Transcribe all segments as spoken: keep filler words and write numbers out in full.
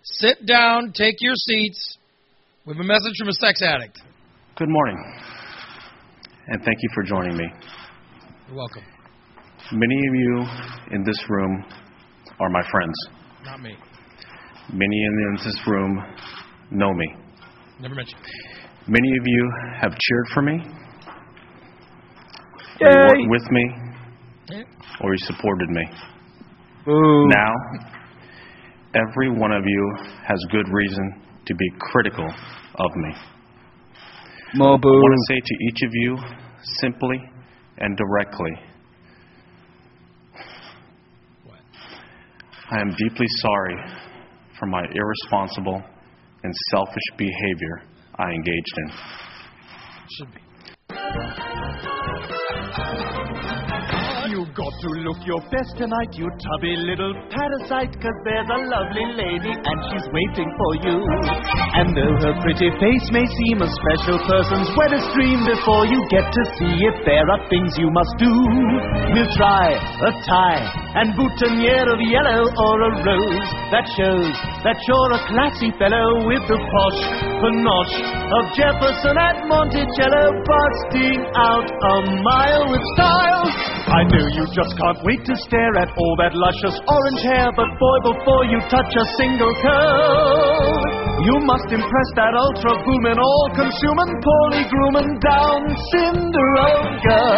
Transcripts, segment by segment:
Sit down, take your seats. We have a message from a sex addict. Good morning, and thank you for joining me. You're welcome. Many of you in this room are my friends. Not me. Many in this room know me. Never mentioned. Many of you have cheered for me, Yay. or you worked with me, Yeah. or you supported me. Ooh. Now, every one of you has good reason to be critical of me. More boo. I want to say to each of you, simply and directly, What? I am deeply sorry for my irresponsible and selfish behavior I engaged in. Should be. You've got to look your best tonight, you tubby little parasite, 'cause there's a lovely lady and she's waiting for you. And though her pretty face may seem a special person's wettest dream, before you get to see it, there are things you must do. We'll try a tie and boutonniere of yellow or a rose that shows that you're a classy fellow with the posh panache of Jefferson at Monticello, busting out a mile with style. I know you just can't wait to stare at all that luscious orange hair, but boy, before you touch a single curl, you must impress that ultra-booming, all-consuming, poorly grooming down Cinderella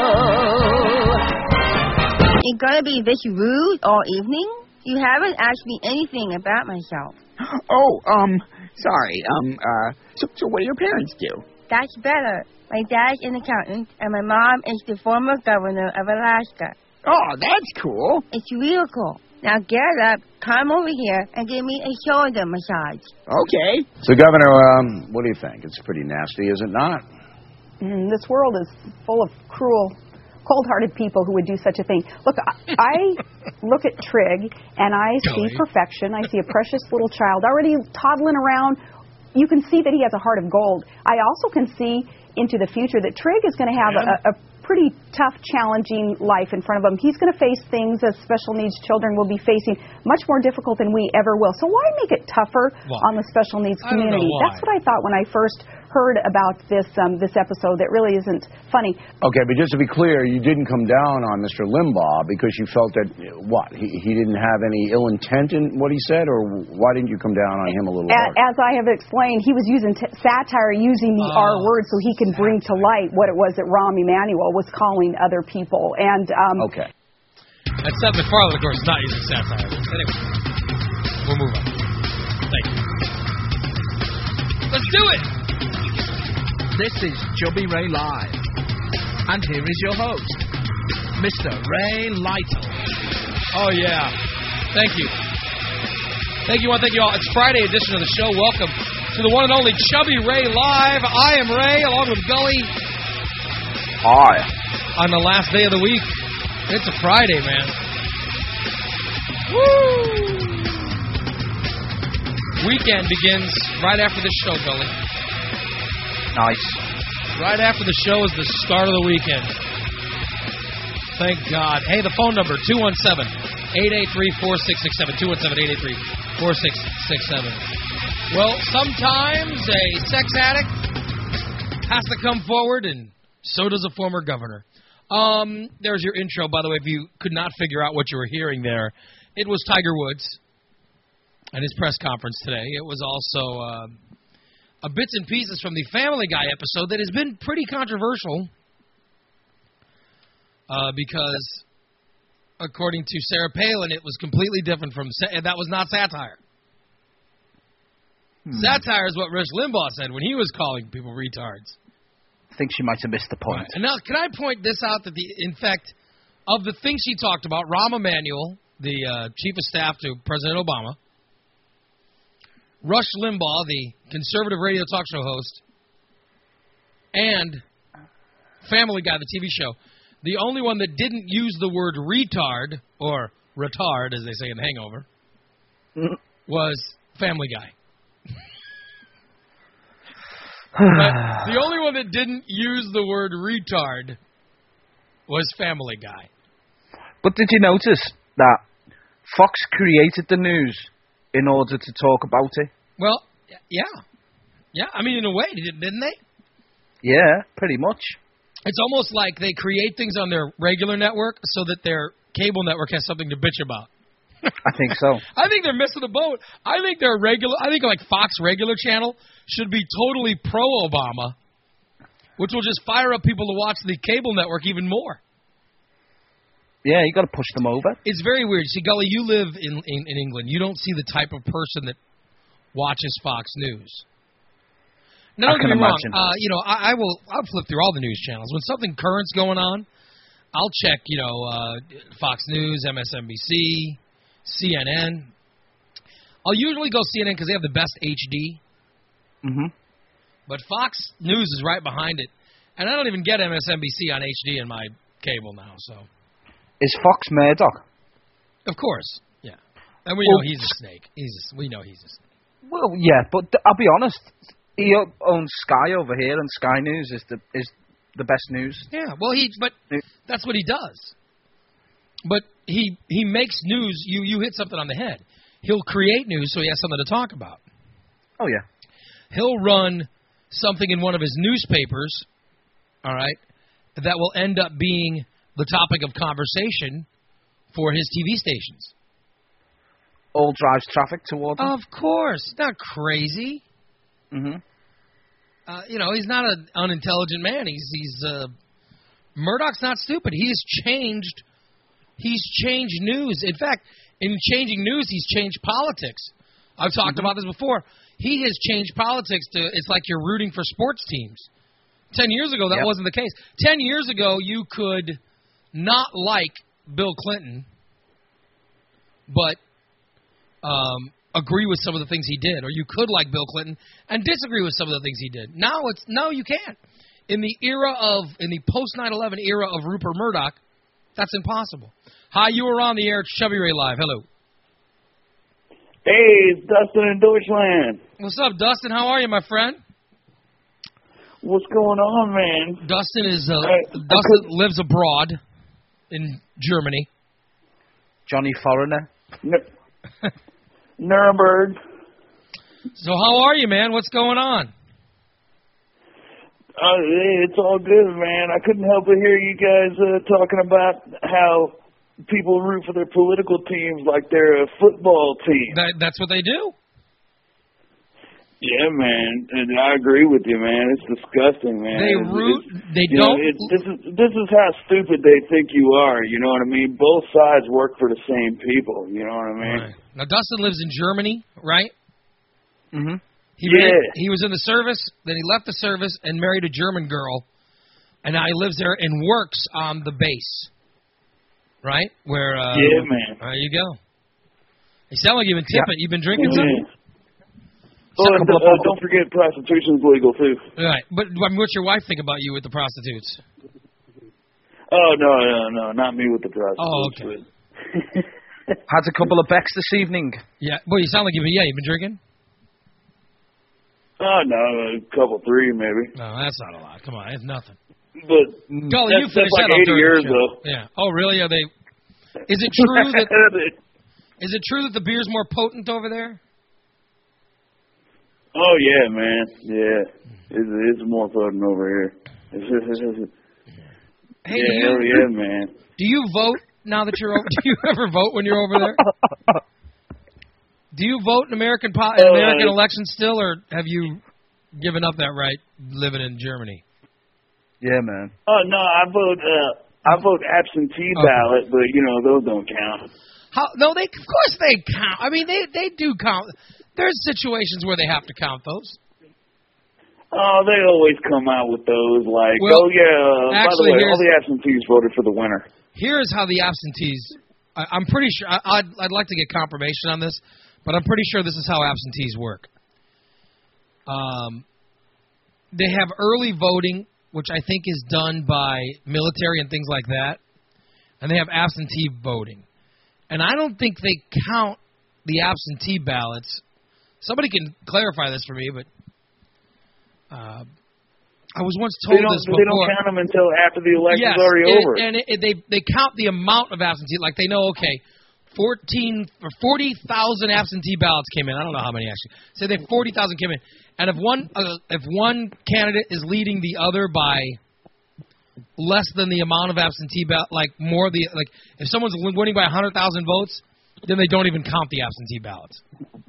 girl. You're gonna be this rude all evening? You haven't asked me anything about myself. Oh, um, sorry. Um, uh, so, so what do your parents do? That's better. My dad's an accountant, and my mom is the former governor of Alaska. Oh, that's cool. It's real cool. Now get up, come over here, and give me a shoulder massage. Okay. So, Governor, um, what do you think? It's pretty nasty, is it not? Mm, this world is full of cruel, cold-hearted people who would do such a thing. Look, I, I look at Trig, and I see perfection. I see a precious little child already toddling around. You can see that he has a heart of gold. I also can see into the future that Trig is going to have yeah. a, a pretty tough, challenging life in front of him. He's going to face things that special needs children will be facing much more difficult than we ever will. So why make it tougher why? on the special needs community? I don't know why. That's what I thought when I first heard about this um, this episode. That really isn't funny. Okay, but just to be clear, you didn't come down on Mister Limbaugh because you felt that, what, he, he didn't have any ill intent in what he said, or why didn't you come down on him a little As, harder? as I have explained, he was using t- satire, using the oh, R word so he can satire. bring to light what it was that Rahm Emanuel was calling other people. And um, Okay. And Seth MacFarlane, of course, is not using satire. Anyway, we'll move on. Thank you. Let's do it! This is Chubby Ray Live. And here is your host, Mister Ray Lytle. Oh, yeah. Thank you. Thank you, one. Thank you all. It's Friday edition of the show. Welcome to the one and only Chubby Ray Live. I am Ray, along with Gully. Hi. On the last day of the week. It's a Friday, man. Woo! Weekend begins right after this show, Gully. Nice. Right after the show is the start of the weekend. Thank God. Hey, the phone number, two one seven, eight eight three, four six six seven. two one seven, eight eight three, four six six seven. Well, sometimes a sex addict has to come forward, and so does a former governor. Um, there's your intro, by the way, if you could not figure out what you were hearing there. It was Tiger Woods and his press conference today. It was also uh, a bits and pieces from the Family Guy episode that has been pretty controversial uh, because, according to Sarah Palin, it was completely different from sa- that was not satire. Hmm. Satire is what Rush Limbaugh said when he was calling people retards. I think she might have missed the point. Right. And now, can I point this out? That the, in fact, of the things she talked about, Rahm Emanuel, the uh, chief of staff to President Obama, Rush Limbaugh, the conservative radio talk show host, and Family Guy, the T V show, the only one that didn't use the word retard, or retard, as they say in The Hangover, was Family Guy. But the only one that didn't use the word retard was Family Guy. But did you notice that Fox created the news in order to talk about it. Well, yeah. Yeah, I mean, in a way, didn't they? Yeah, pretty much. It's almost like they create things on their regular network so that their cable network has something to bitch about. I think so. I think they're missing the boat. I think their regular, I think like Fox regular channel should be totally pro-Obama, which will just fire up people to watch the cable network even more. Yeah, you got to push them over. It's very weird. See, Gully, you live in, in, in England. You don't see the type of person that watches Fox News. Now, don't get me wrong. Uh, you know, I, I will. I'll flip through all the news channels when something current's going on. I'll check. You know, uh, Fox News, M S N B C, C N N. I'll usually go C N N because they have the best H D. Mm-hmm. But Fox News is right behind it, and I don't even get M S N B C on H D in my cable now. So, is Fox Murdoch? Of course, yeah. And we well, know he's a snake. He's a, we know he's a snake. Well, yeah, but th- I'll be honest. He owns Sky over here, and Sky News is the is the best news. Yeah, well, he but that's what he does. But he he makes news. You you hit something on the head. He'll create news so he has something to talk about. Oh yeah. He'll run something in one of his newspapers, all right, that will end up being the topic of conversation for his T V stations. All drives traffic towards him. Of course, not crazy. Mm-hmm. Uh, you know, he's not an unintelligent man. He's he's uh, Murdoch's not stupid. He's changed. He's changed news. In fact, in changing news, he's changed politics. I've talked mm-hmm. about this before. He has changed politics to it's like you're rooting for sports teams. Ten years ago, that yep. wasn't the case. Ten years ago, you could not like Bill Clinton, but um, agree with some of the things he did, or you could like Bill Clinton and disagree with some of the things he did. Now it's no, you can't. In the era of in the post nine eleven era of Rupert Murdoch, that's impossible. Hi, you were on the air. It's Chubby Ray Live. Hello. Hey, it's Dustin in Deutschland. What's up, Dustin? How are you, my friend? What's going on, man? Dustin is uh, I, Dustin I lives abroad in Germany. Johnny Foreigner. N- Nuremberg. So how are you, man? What's going on? Uh, it's all good, man. I couldn't help but hear you guys uh, talking about how people root for their political teams like they're a football team. That, that's what they do. Yeah, man, and I agree with you, man. It's disgusting, man. They root. It's, they you don't. Know, it, this is this is how stupid they think you are. You know what I mean? Both sides work for the same people. You know what I mean? Right. Now Dustin lives in Germany, right? Mm-hmm. He yeah. Made, he was in the service, then he left the service and married a German girl, and now he lives there and works on the base. Right? Where? Uh, yeah, man. There you go. You sound like you've been tipping. Yeah. You've been drinking yeah. something. Oh, and, uh, don't forget prostitution's legal, too. Right. But I mean, what's your wife think about you with the prostitutes? Oh, no, no, no. Not me with the prostitutes. Oh, okay. Had a couple of becks this evening. Yeah. Well, you sound like you've been, yeah, you've been drinking? Oh, no, a couple, three, maybe. No, that's not a lot. Come on, it's nothing. But Gully, you that's, finished that's like that eighty years, though. Yeah. Oh, really? Are they... Is it true that... Is it true that the beer's more potent over there? Oh, yeah, man. Yeah. It's, it's more potent over here. Hey, yeah, do you, hell yeah, man. Do you vote now that you're over... Do you ever vote when you're over there? Do you vote in American po- in American uh, elections still, or have you given up that right living in Germany? Yeah, man. Oh, no, I vote uh, I vote absentee okay. ballot, but, you know, those don't count. How? No, they of course they count. I mean, they, they do count. There's situations where they have to count those. Oh, they always come out with those like, well, oh, yeah, uh, actually, by the way, all the absentees voted for the winner. Here's how the absentees, I, I'm pretty sure, I, I'd, I'd like to get confirmation on this, but I'm pretty sure this is how absentees work. Um, they have early voting, which I think is done by military and things like that, and they have absentee voting. And I don't think they count the absentee ballots. Somebody can clarify this for me, but uh, I was once told they don't, this before. They don't count them until after the election's yes, already it, over. and it, it, they they count the amount of absentee. Like they know, okay, fourteen or forty thousand absentee ballots came in. I don't know how many actually. Say they forty thousand came in, and if one uh, if one candidate is leading the other by less than the amount of absentee ballot, like more the like if someone's winning by a hundred thousand votes, then they don't even count the absentee ballots.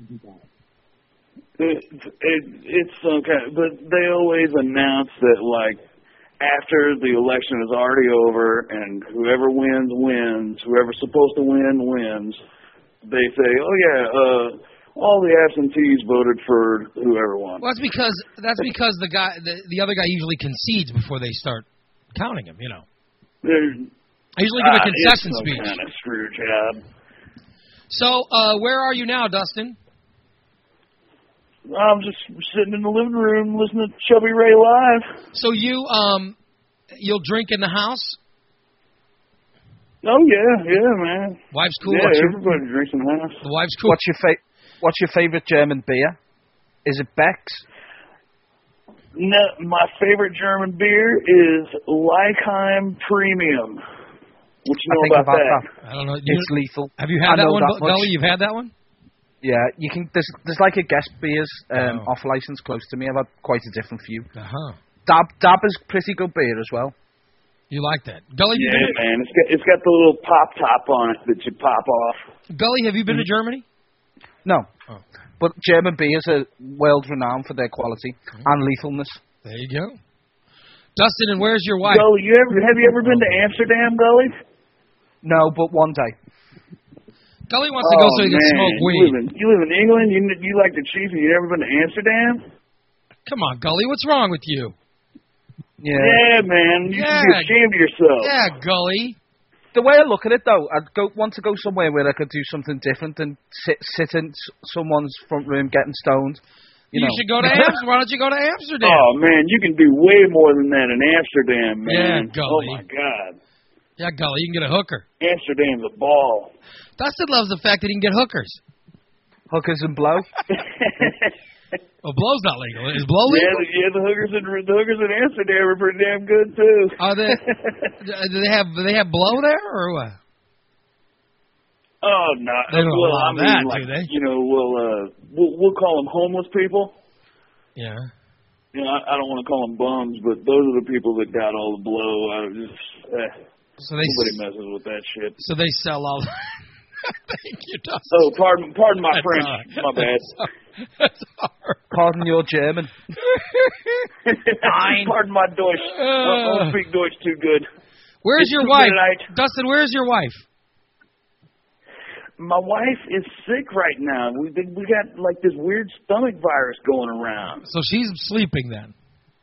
It, it, it's some kind, but they always announce that like after the election is already over and whoever wins wins, whoever's supposed to win wins. They say, oh yeah, uh, all the absentees voted for whoever won. Well, that's because that's because the guy the, the other guy usually concedes before they start counting him. You know, They're, I usually give a ah, concession it's some speech. kind of screw job. So, uh, where are you now, Dustin? I'm just sitting in the living room listening to Chubby Ray live. So you um you'll drink in the house? Oh yeah, yeah, man. Wife's cool. Yeah, What's your- everybody drinks in the house. The wife's cool. What's your fa- What's your favorite German beer? Is it Beck's? No, my favorite German beer is Leichheim Premium. What you know I think about I've had that? that. I don't know. You- It's lethal. Have you I had that know one, that much. Gully? You've had that one? Yeah, you can. There's there's like a guest beers um, Oh. off license close to me. I've had quite a different few. Uh huh. Dab Dab is pretty good beer as well. You like that, Gully? You Yeah, been man. It's got it's got the little pop top on it that you pop off. to, Gully, have you been to Germany? No, Oh. but German beers are world renowned for their quality and lethalness. There you go. Dustin, and where's your wife? Gully, you ever have you ever been to Amsterdam, Gully? No, but one day. Gully wants to go Oh, so he can man. smoke You weed. live, in, you live in England. You you like the chief, and you never been to Amsterdam? Come on, Gully, what's wrong with you? Yeah. Yeah, man. You Yeah. should be ashamed of yourself. Yeah, Gully. The way I look at it, though, I'd go want to go somewhere where I could do something different than sit sit in s- someone's front room getting stoned. You, You, know. should go to Amsterdam. Why don't you go to Amsterdam? Oh man, you can do way more than that in Amsterdam, man. Yeah, Gully. Oh my God, Yeah, Gully, you can get a hooker. Amsterdam's a ball. Dustin loves the fact that he can get hookers. Hookers and blow. Well, blow's not legal. Is blow Yeah, legal? the, yeah, the hookers in the hookers in Amsterdam are pretty damn good too. Are they? Do they have do they have blow there or what? Oh no, They don't well, allow I mean, that, like, do they? You know, we'll uh, we'll, we'll call them homeless people. Yeah. You know, I, I don't want to call them bums, but those are the people that got all the blow. I just, eh, So they nobody messes with that shit. So they sell all. Thank you, Dustin. Oh, pardon, pardon my That's French. all right. My bad. That's all right. Pardon your German. Pardon my Deutsch. I don't speak Deutsch too good. Where's It's your too wife, late. Dustin? Where's your wife? My wife is sick right now. We we got like this weird stomach virus going around. So she's sleeping then.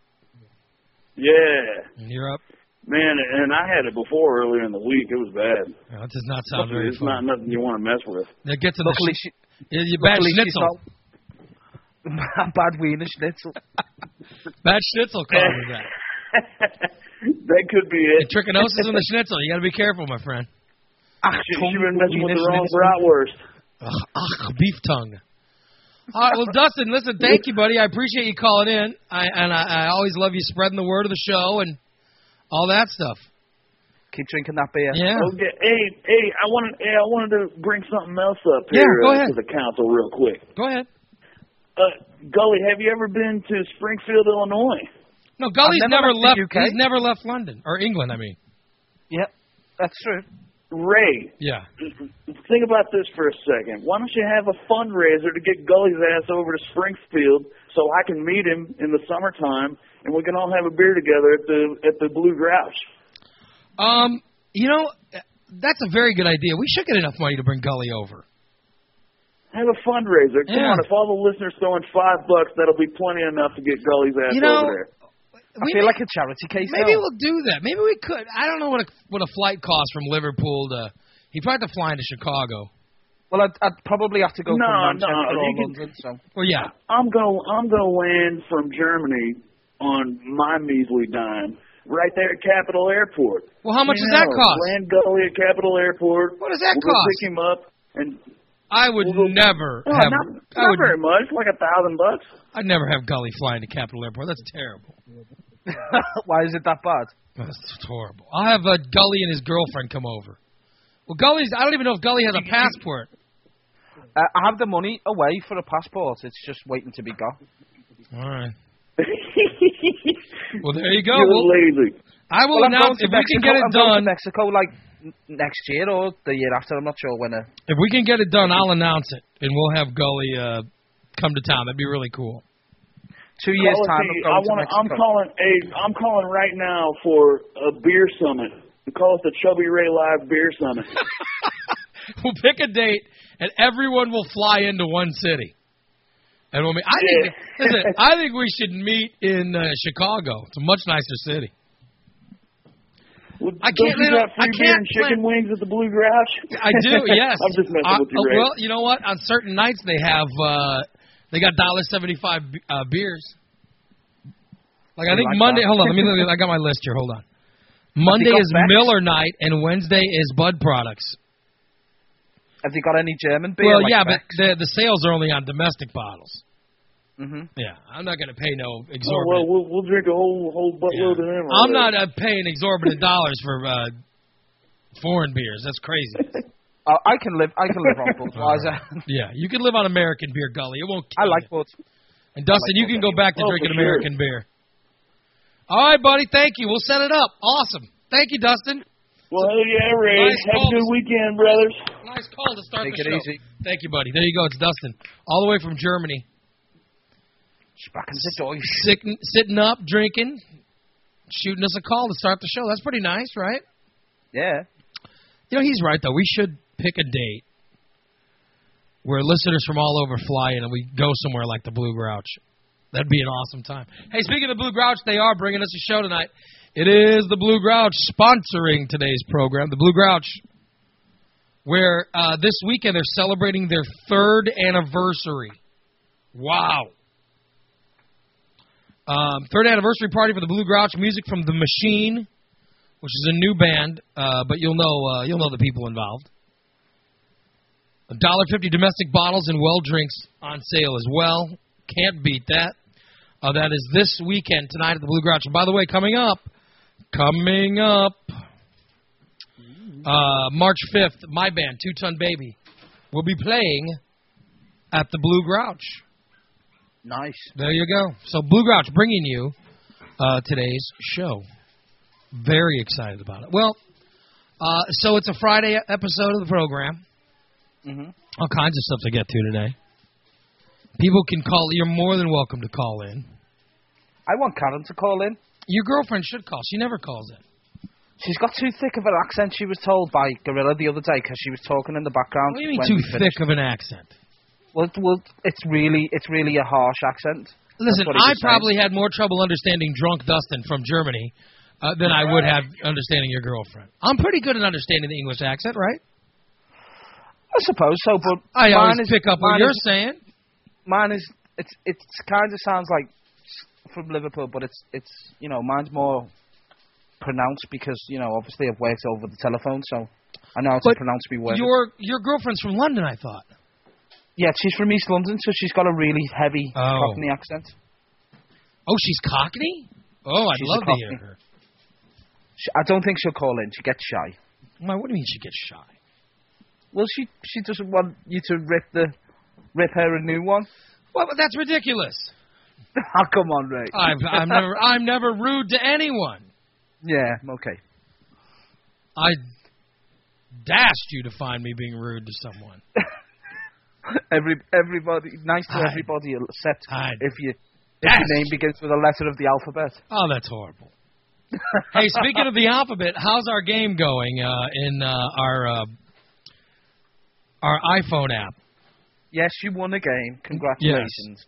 Yeah, And you're up. man, and I had it before earlier in the week. It was bad. Oh, that does not sound very It's fun. not nothing you want to mess with. Now get to the Luckily, sh- she, yeah, you bad luckily she's schnitzel. not- bad wiener schnitzel. Bad schnitzel causes that. That could be The it. trichinosis in the schnitzel. You got to be careful, my friend. Ach, She, tongue she been messing with wiener the wrong schnitzel. bratwurst. Ugh, ugh, beef tongue. All right, well, Dustin, listen, thank you, buddy. I appreciate you calling in, I, and I, I always love you spreading the word of the show and all that stuff. Keep drinking that beer. Yeah. Okay, hey, hey, I wanted, hey, I wanted to bring something else up Yeah, here go uh, ahead. to the council real quick. Go ahead. Uh, Gully, have you ever been to Springfield, Illinois? No, Gully's I've never never, left left. the U K. He's never left London or England. I mean. Yep, that's true. Ray, Yeah. think about this for a second. Why don't you have a fundraiser to get Gully's ass over to Springfield so I can meet him in the summertime and we can all have a beer together at the at the Blue Grouch? Um, you know, that's a very good idea. We should get enough money to bring Gully over. Have a fundraiser. Come Yeah. on, if all the listeners throw in five bucks, that'll be plenty enough to get Gully's ass You know, over there. I We feel may- like a charity case. Maybe though. we'll do that. Maybe we could. I don't know what a what a flight costs from Liverpool to. He probably have to fly into Chicago. Well, I'd, I'd probably have to go No, from no, Manchester or you can- London. So Well, yeah. I'm gonna I'm gonna land from Germany on my measly dime right there at Capitol Airport. Well, how much You does that know, cost? Land Gully at Capitol Airport. What does that we'll go cost? pick him up and I would We'll go- never no, have. not, I not would. very much, like a thousand bucks. I'd never have Gully flying to Capitol Airport. That's terrible. why is it that bad? That's horrible. I'll have uh, Gully and his girlfriend come over. Well, Gully's. I don't even know if Gully has a passport. Uh, I have the money away for a passport. It's just waiting to be got. All right. Well, there you go. You're Well, lazy. I will well, I'm announce going if to we can Mexico, get it I'm going done. to Mexico like n- next year or the year after. I'm not sure when. Uh, If we can get it done, I'll announce it, and we'll have Gully uh, come to town. That'd be really cool. Two years time. Policy, I'm, I going to want. Mexico. I'm calling. A, I'm calling right now for a beer summit. We call it the Chubby Ray Live Beer Summit. We'll pick a date, and everyone will fly into one city. And we'll meet. I think. Yeah. Listen, I think we should meet in uh, Chicago. It's a much nicer city. Well, I can't. Don't you Little, got free I beer can't and chicken plan. wings at the Blue Grouch? I do. Yes. I'm just messing Uh, with you, uh, Ray. Well, you know what? On certain nights they have. Uh, they got one dollar seventy-five uh, beers. Like I think like Monday. that. Hold on. Let me. Look, I got my list here. Hold on. Monday got is Beck's? Miller night, and Wednesday is Bud Products. Have you got any German beer? Well, like yeah, Beck's? but the the sales are only on domestic bottles. Mhm. Yeah, I'm not going to pay no Oh, well, exorbitant. we'll, we'll drink a whole whole buttload of them. I'm already. not uh, paying exorbitant dollars for uh, foreign beers. That's crazy. Uh, I can live. I can live on Budweiser. Yeah, you can live on American beer, Gully. It won't. I Kill like you. Bud. And Dustin, you can go back to Oh, drinking for sure. American beer. All right, buddy. Thank you. We'll set it up. Awesome. Thank you, Dustin. Well, hell yeah, Ray. Nice Have call. a good weekend, brothers. Nice call to start Take the it show. easy. Thank you, buddy. There you go. It's Dustin, all the way from Germany. Back in the Deutsch. Sitting, sitting up, drinking, shooting us a call to start the show. That's pretty nice, right? Yeah. You know, he's right, though. We should pick a date where listeners from all over fly in and we go somewhere like the Blue Grouch. That'd be an awesome time. Hey, speaking of the Blue Grouch, they are bringing us a show tonight. It is the Blue Grouch sponsoring today's program. The Blue Grouch, where uh, this weekend they're celebrating their third anniversary. Wow. Um, third anniversary party for the Blue Grouch. Music from The Machine, which is a new band, uh, but you'll know uh, you'll know the people involved. one dollar fifty domestic bottles and well drinks on sale as well. Can't beat that. Uh, that is this weekend tonight at the Blue Grouch. And by the way, coming up, coming up, uh, March fifth, my band, Two Ton Baby, will be playing at the Blue Grouch. Nice. There you go. So Blue Grouch bringing you uh, today's show. Very excited about it. Well, uh, so it's a Friday episode of the program. Mhm. All kinds of stuff to get to today. People can call. You're more than welcome to call in. I want Karen to call in. Your girlfriend should call. She never calls in. She's got too thick of an accent, she was told by Gorilla the other day, because she was talking in the background. What do you mean when too we thick finished. of an accent? Well, well, it's really, it's really a harsh accent. Listen, That's what he I was saying. probably had more trouble understanding drunk Dustin from Germany uh, than I would have understanding your girlfriend. I'm pretty good at understanding the English accent, right? I suppose so, but I mine always is, pick up what mine you're is, saying. Mine is, it's, it's kind of sounds like from Liverpool, but it's, it's, you know, mine's more pronounced because, you know, obviously I've worked over the telephone, so I know how to But pronounce me words. Your your girlfriend's from London, I thought. Yeah, she's from East London, so she's got a really heavy Oh. Cockney accent. Oh, she's Cockney? Oh, I'd She's love a to hear Cockney. her. She, I don't think she'll call in. She gets shy. Why, what do you mean she gets shy? Well, she she doesn't want you to rip the rip her a new one. Well, but that's ridiculous. Oh, come on, Ray. I've, I'm never I'm never rude to anyone. Yeah, okay. I dashed you to find me being rude to someone. Every everybody nice to I- everybody except I if you if dashed your name begins with a letter of the alphabet. Oh, that's horrible. Hey, speaking of the alphabet, how's our game going uh, in uh, our uh, our iPhone app? Yes, you won a game. Congratulations.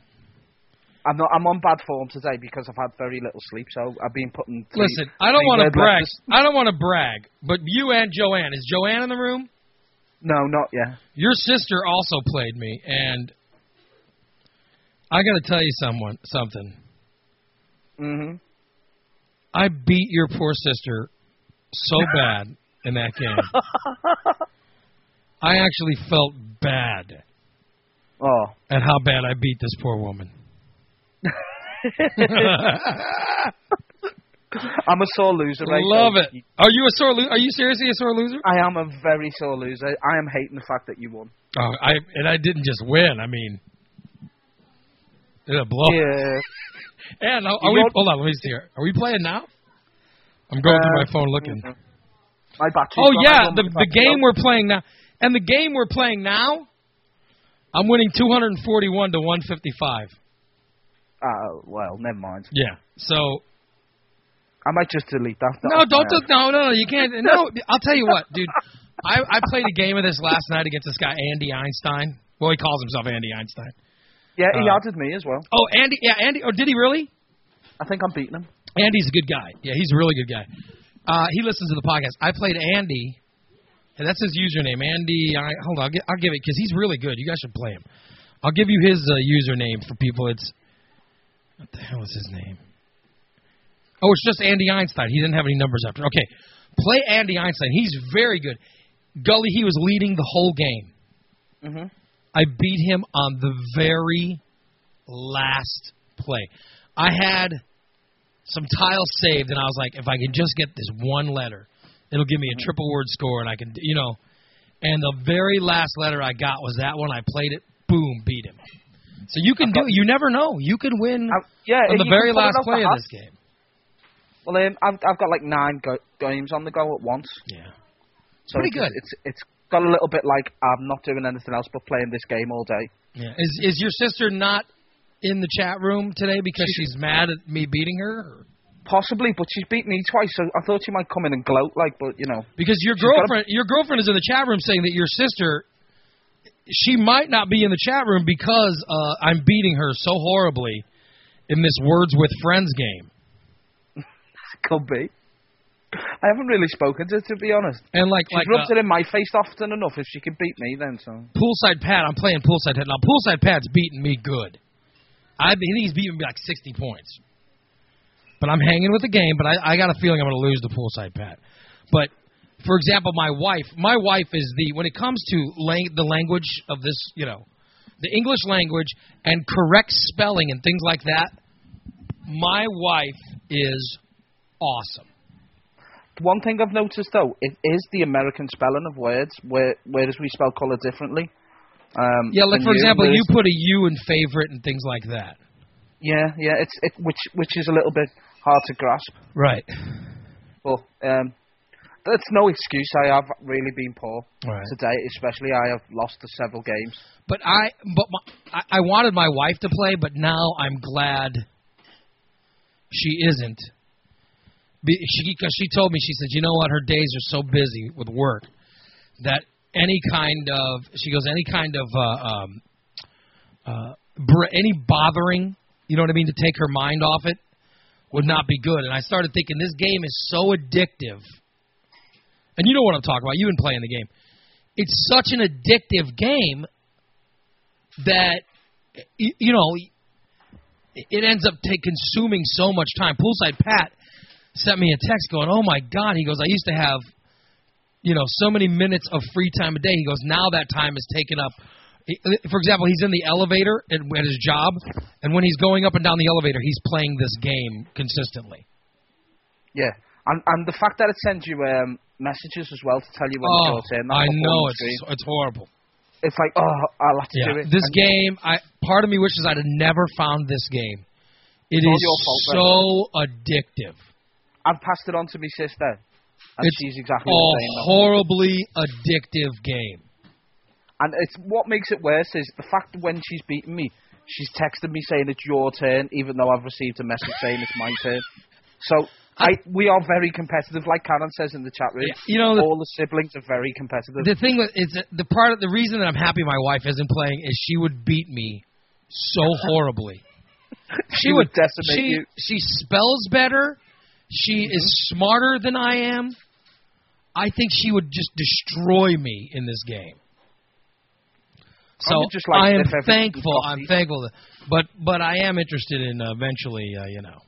I'm not. I'm on bad form today because I've had very little sleep, so I've been putting. Three, Listen, I don't three want to red brag. letters- I don't want to brag, but you and Joanne. Is Joanne in the room? No, not yet. Your sister also played me, and I got to tell you someone something. Mm-hmm. I beat your poor sister so bad in that game. I actually felt bad Oh. at how bad I beat this poor woman. I'm a sore loser, right? Love it. Are you a sore loser? Are you seriously a sore loser? I am a very sore loser. I am hating the fact that you won. Oh, I and I didn't just win. I mean, did a blow. Yeah. And are we? Hold on, let me see here. Are we playing now? I'm going uh, through my phone looking. My battery. Oh yeah, the the game we're playing now, and the game we're playing now, I'm winning two hundred forty-one to one fifty-five. Oh uh, well, never mind. Yeah. So. I might just delete that. No, don't. Do, no, no, no. You can't. No, I'll tell you what, dude. I, I played a game of this last night against this guy, Andy Einstein. Well, he calls himself Andy Einstein. Yeah, he uh, added me as well. Oh, Andy. Yeah, Andy. Oh, did he really? I think I'm beating him. Andy's a good guy. Yeah, he's a really good guy. Uh, he listens to the podcast. I played Andy, and that's his username. Andy. I, hold on. I'll, get, I'll give it because he's really good. You guys should play him. I'll give you his uh, username for people. It's what the hell is his name? Oh, it's just Andy Einstein. He didn't have any numbers after. Okay, play Andy Einstein. He's very good. Gully, he was leading the whole game. Mm-hmm. I beat him on the very last play. I had some tiles saved, and I was like, if I can just get this one letter, it'll give me a triple word score, and I can, you know. And the very last letter I got was that one. I played it. Boom, beat him. So you can do. You never know. You can win uh, yeah, on the very last play of this game. Well, um, I've I've got like nine go- games on the go at once. Yeah, so pretty good. It's, it's it's got a little bit like I'm not doing anything else but playing this game all day. Yeah. Is is your sister not in the chat room today because she's, she's mad at me beating her? Or? Possibly, but she's beat me twice, so I thought she might come in and gloat, like, but you know. Because your girlfriend, your girlfriend is in the chat room saying that your sister, she might not be in the chat room because uh, I'm beating her so horribly in this Words with Friends game. Could be. I haven't really spoken to her, to be honest. And like, She's like, rubbed uh, it in my face often enough. If she can beat me, then so. Poolside Pat, I'm playing Poolside Pat. Now, Poolside Pat's beating me good. I think he's beating me like sixty points. But I'm hanging with the game, but I, I got a feeling I'm going to lose to Poolside Pat. But, for example, my wife, my wife is the, when it comes to lang- the language of this, you know, the English language and correct spelling and things like that, my wife is awesome. One thing I've noticed, though, it is the American spelling of words, where, whereas we spell colour differently. Um, yeah, like, for you, example, you put a U in favorite and things like that. Yeah, yeah, it's it, which which is a little bit hard to grasp. Right. Well, um, that's no excuse. I have really been poor right. today, especially I have lost to several games. But I but my, I, I wanted my wife to play, but now I'm glad she isn't. Because she, she told me, she said, you know what, her days are so busy with work that any kind of, she goes, any kind of, uh, um, uh, br- any bothering, you know what I mean, to take her mind off it would not be good. And I started thinking, this game is so addictive. And you know what I'm talking about. You've been playing the game. It's such an addictive game that, you know, it ends up take, consuming so much time. Poolside Pat sent me a text going, oh, my God. He goes, I used to have, you know, so many minutes of free time a day. He goes, now that time is taken up. For example, he's in the elevator at, at his job, and when he's going up and down the elevator, he's playing this game consistently. Yeah, and, and the fact that it sends you um, messages as well to tell you when oh, it's your turn. I know, it's, it's horrible. It's like, oh, I'll have to yeah, do it. This and game, I part of me wishes I'd have never found this game. It is fault, so right? addictive. I've passed it on to my sister, and it's she's exactly a the same. horribly addictive game. And it's what makes it worse is the fact that when she's beaten me, she's texted me saying it's your turn, even though I've received a message saying it's my turn. So I, we are very competitive, like Karen says in the chat room. Yeah, you know, all the, the siblings are very competitive. The thing is, the part of the reason that I'm happy my wife isn't playing is she would beat me so horribly. she, she would decimate she, you. She spells better. She mm-hmm. is smarter than I am. I think she would just destroy me in this game. So just like I am thankful. I'm thankful, that, but but I am interested in uh, eventually, uh, you know,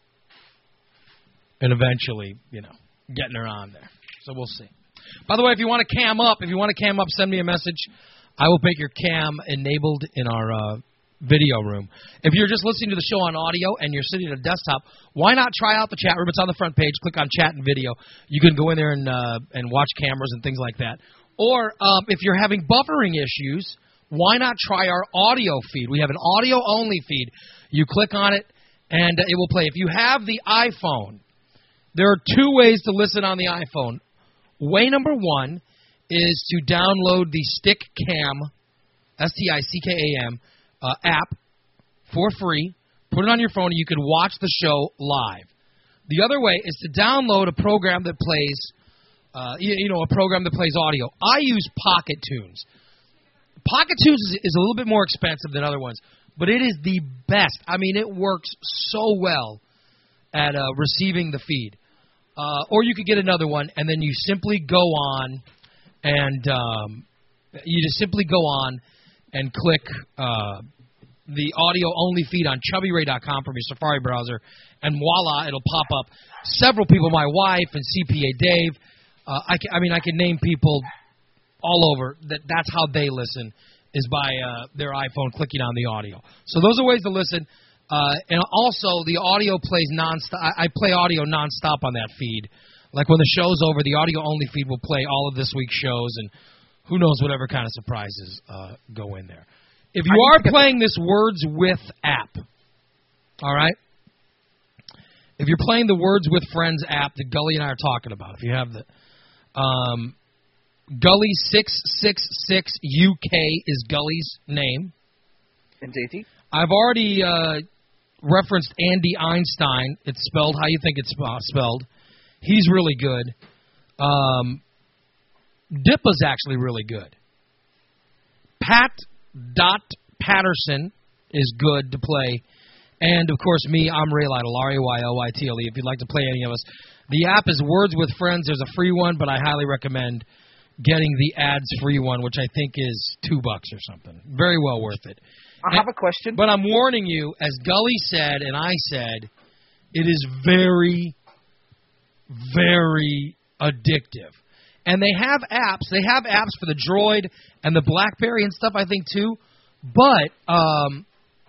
and eventually, you know, getting her on there. So we'll see. By the way, if you want to cam up, if you want to cam up, send me a message. I will make your cam enabled in our uh, video room. If you're just listening to the show on audio and you're sitting at a desktop, why not try out the chat room? It's on the front page. Click on chat and video. You can go in there and uh, and watch cameras and things like that. Or um, if you're having buffering issues, why not try our audio feed? We have an audio-only feed. You click on it, and uh, it will play. If you have the iPhone, there are two ways to listen on the iPhone. Way number one is to download the StickCam, S T I C K A M, uh, app for free. Put it on your phone, and you can watch the show live. The other way is to download a program that plays, uh, you, you know, a program that plays audio. I use Pocket Tunes. Pocket Tunes is, is a little bit more expensive than other ones, but it is the best. I mean, it works so well at uh, receiving the feed. Uh, or you could get another one, and then you simply go on, and um, you just simply go on and click uh, the audio-only feed on chubby ray dot com from your Safari browser, and voila, it'll pop up. Several people, my wife and C P A Dave, uh, I, can, I mean, I can name people all over that that's how they listen, is by uh, their iPhone clicking on the audio. So those are ways to listen. Uh, and also, the audio plays nonstop. I, I play audio nonstop on that feed. Like when the show's over, the audio-only feed will play all of this week's shows, and who knows whatever kind of surprises uh, go in there. If you are playing this Words With app, all right, if you're playing the Words With Friends app that Gully and I are talking about, if you have the um, Gully six six six U K is Gully's name. Indeed. I've already uh, referenced Andy Einstein. It's spelled how you think it's uh, spelled. He's really good. Um, Dippa's actually really good. Pat Dot Patterson is good to play. And, of course, me, I'm Ray Lytle, R A Y L Y T L E, if you'd like to play any of us. The app is Words With Friends. There's a free one, but I highly recommend getting the ads-free one, which I think is two bucks or something. Very well worth it. I have a question. But I'm warning you, as Gully said and I said, it is very, very addictive. And they have apps. They have apps for the Droid and the BlackBerry and stuff, I think, too. But um,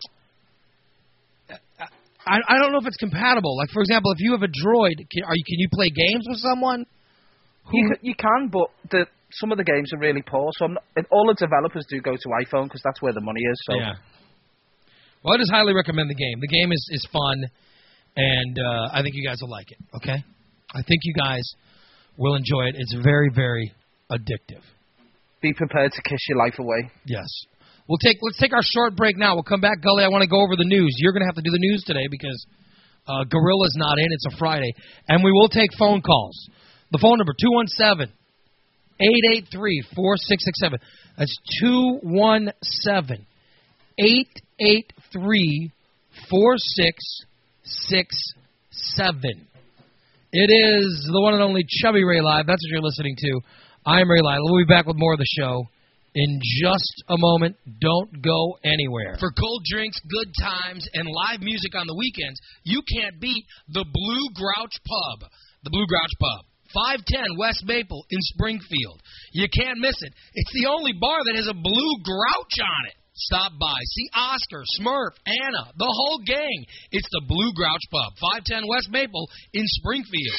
I, I don't know if it's compatible. Like, for example, if you have a Droid, can, are you, can you play games with someone? Who, you, can, you can, but the, some of the games are really poor. So I'm not, all the developers do go to iPhone because that's where the money is. So. Yeah. Well, I just highly recommend the game. The game is, is fun, and uh, I think you guys will like it, okay? I think you guys will enjoy it. It's very, very addictive. Be prepared to kiss your life away. Yes. We'll take, let's take our short break now. We'll come back. Gully, I want to go over the news. You're going to have to do the news today because uh, Gorilla's not in. It's a Friday. And we will take phone calls. The phone number, two one seven, eight eight three, four six six seven. That's two one seven, eight eight three, four six six seven. It is the one and only Chubby Ray Live. That's what you're listening to. I'm Ray Lytle. We'll be back with more of the show in just a moment. Don't go anywhere. For cold drinks, good times, and live music on the weekends, you can't beat the Blue Grouch Pub. The Blue Grouch Pub. five ten West Maple in Springfield. You can't miss it. It's the only bar that has a blue grouch on it. Stop by. See Oscar, Smurf, Anna, the whole gang. It's the Blue Grouch Pub, five ten West Maple in Springfield.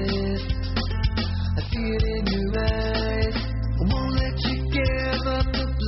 I see it in your eyes. I won't let you give up the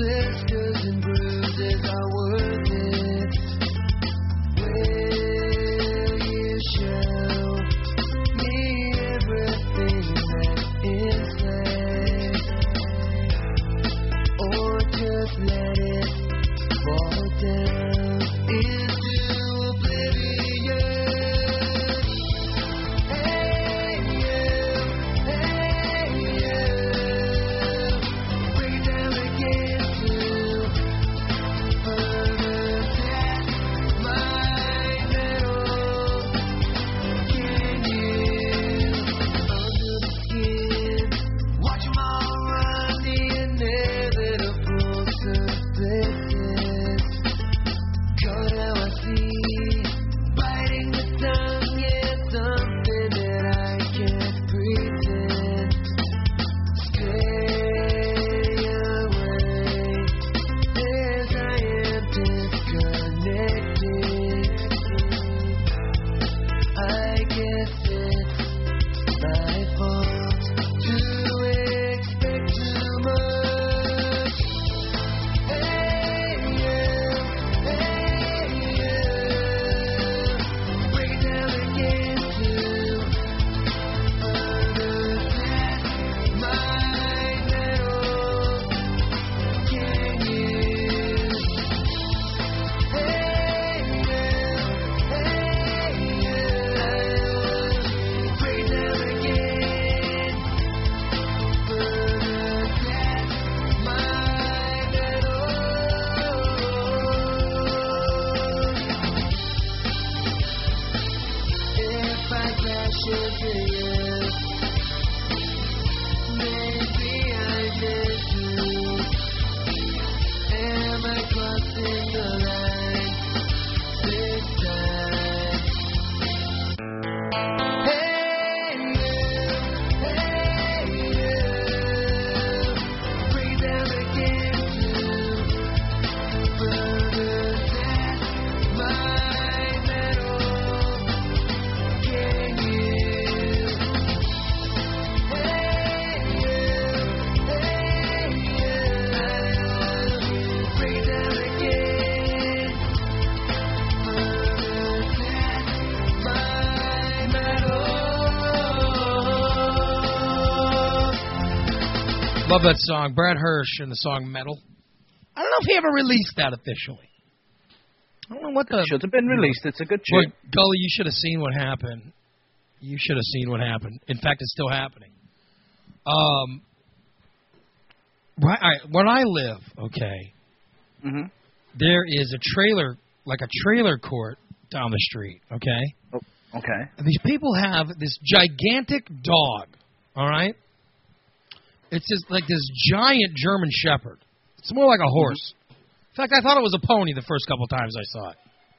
Love that song. Brad Hirsch and the song Metal. I don't know if he ever released that officially. I don't know what the... It should have been released. It's a good tune. Boy, Gully, you should have seen what happened. You should have seen what happened. In fact, it's still happening. Um, right, all right, where I live, okay, Mm-hmm. there is a trailer, like a trailer court down the street, okay? Oh, okay. And these people have this gigantic dog, all right? It's just like this giant German Shepherd. It's more like a horse. Mm-hmm. In fact, I thought it was a pony the first couple times I saw it.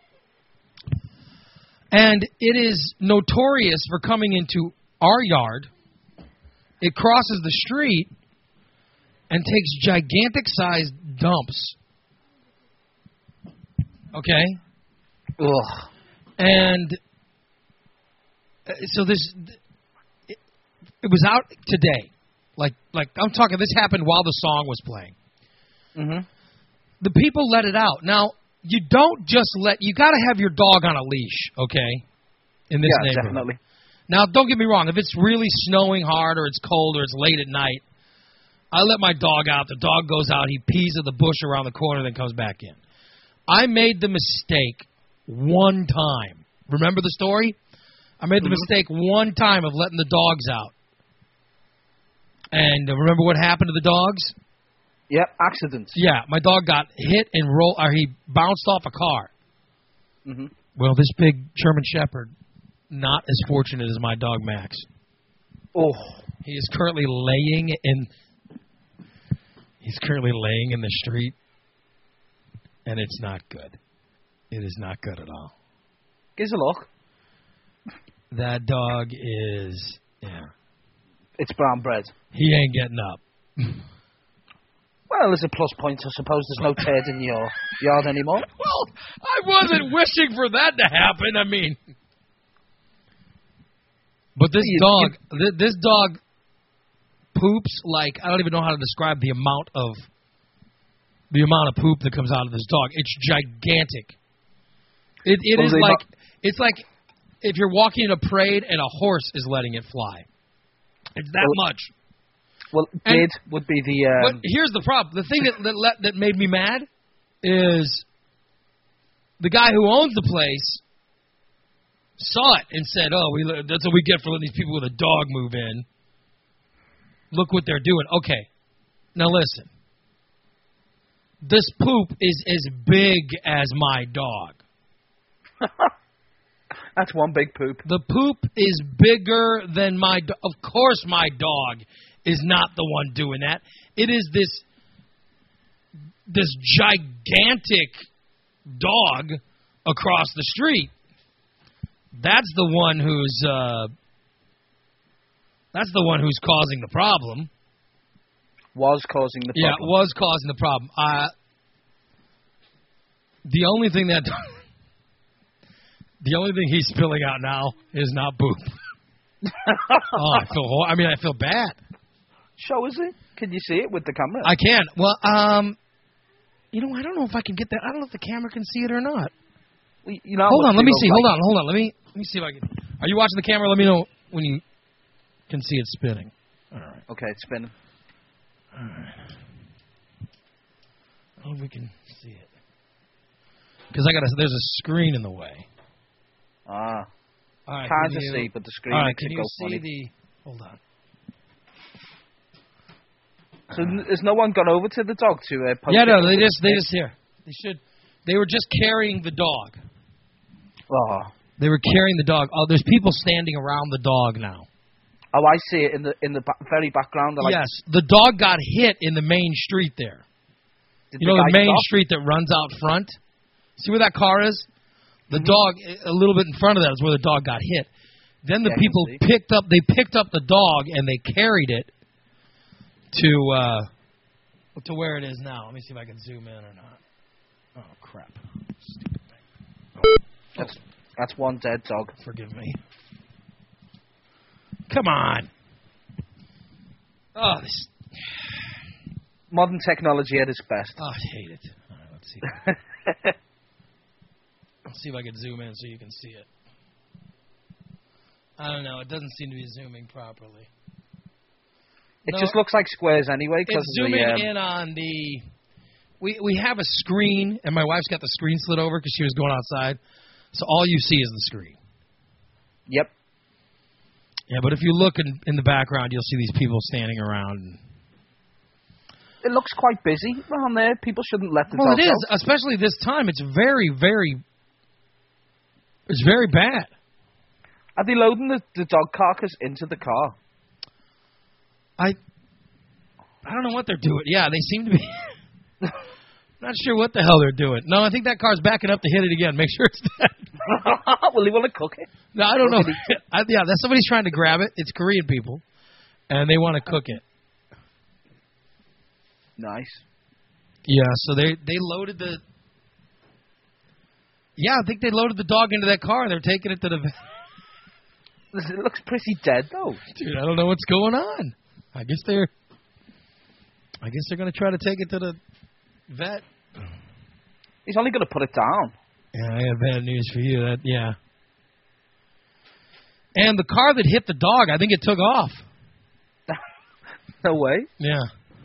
And it is notorious for coming into our yard. It crosses the street and takes gigantic-sized dumps. Okay? Ugh. And uh, so this, it, it was out today. Like, like I'm talking, this happened while the song was playing. Mm-hmm. The people let it out. Now, you don't just let, you got to have your dog on a leash, okay, in this yeah, neighborhood. Definitely. Now, don't get me wrong. If it's really snowing hard or it's cold or it's late at night, I let my dog out. The dog goes out. He pees at the bush around the corner, then comes back in. I made the mistake one time. Remember the story? I made the mm-hmm. mistake one time of letting the dogs out. And uh, remember what happened to the dogs? Yep, accidents. Yeah, my dog got hit and roll, or he bounced off a car. Mm-hmm. Well, this big German Shepherd, not as fortunate as my dog Max. Oh, he is currently laying in. He's currently laying in the street, and it's not good. It is not good at all. Gives a look. That dog is, yeah. It's brown bread. He ain't getting up. Well, there's a plus point, I suppose. There's no turd in your yard anymore. Well, I wasn't wishing for that to happen. I mean, but this you, dog, you, th- this dog poops like I don't even know how to describe the amount of the amount of poop that comes out of this dog. It's gigantic. It it well, is like not- it's like if you're walking in a parade and a horse is letting it fly. It's that well, much. Well, and, did would be the. Um, but here's the problem. The thing that that that made me mad is the guy who owns the place saw it and said, "Oh, we that's what we get for letting these people with a dog move in. Look what they're doing." Okay, now listen. This poop is as big as my dog. That's one big poop. The poop is bigger than my dog. Of course my dog is not the one doing that. It is this this gigantic dog across the street. That's the one who's uh, that's the one who's causing the problem. Was causing the problem. Yeah, was causing the problem. Uh, the only thing that The only thing he's spilling out now is not poop. oh, I feel. I mean, I feel bad. Show us it. Can you see it with the camera? I can. Well, um, you know, I don't know if I can get that. I don't know if the camera can see it or not. Well, you know, hold on. Let me see. Like hold on. Hold on. Let me. Let me see if I can. Are you watching the camera? Let me know when you can see it spinning. All right. Okay, it's spinning. All right. I don't know if we can see it because I got. There's a screen in the way. Ah. All right, Hard to you, see, but the screen all right, makes can it you go see funny. the? Hold on. So uh, has no one gone over to the dog to uh, poke Yeah, no, it they up just with they just here. They should. They were just carrying the dog. Oh. They were carrying the dog. Oh, there's people standing around the dog now. Oh, I see it in the in the ba- very background. Like, yes, the dog got hit in the main street there. Did you the know the guy main stop? street that runs out front? See where that car is? The mm-hmm. dog, a little bit in front of that is where the dog got hit. Then the yeah, people picked up, they picked up the dog and they carried it to uh, to where it is now. Let me see if I can zoom in or not. Oh, crap. Stupid thing. Oh. That's, that's one dead dog. Forgive me. Come on. Oh, this... Modern technology at its best. Oh, I hate it. All right, let's see. Let's see if I can zoom in so you can see it. I don't know. It doesn't seem to be zooming properly. It No. just looks like squares anyway. Cause It's of zooming the, um, in on the. We we have a screen, and my wife's got the screen slid over because she was going outside. So all you see is the screen. Yep. Yeah, but if you look in, in the background, you'll see these people standing around. It looks quite busy around there. People shouldn't let the Well, dogs it is, out. especially this time. It's very, very. It's very bad. Are they loading the, the dog carcass into the car? I. I don't know what they're doing. Yeah, they seem to be. Not sure what the hell they're doing. No, I think that car's backing up to hit it again. Make sure it's dead. Will he want to cook it? No, I don't know. I, yeah, that's somebody's trying to grab it. It's Korean people, and they want to cook it. Nice. Yeah, so they they loaded the. Yeah, I think they loaded the dog into that car. They're taking it to the. It looks pretty dead though. Dude, I don't know what's going on. I guess they're. I guess they're going to try to take it to the vet. He's only going to put it down. Yeah, I have bad news for you. That yeah. And the car that hit the dog, I think it took off. No way. Yeah.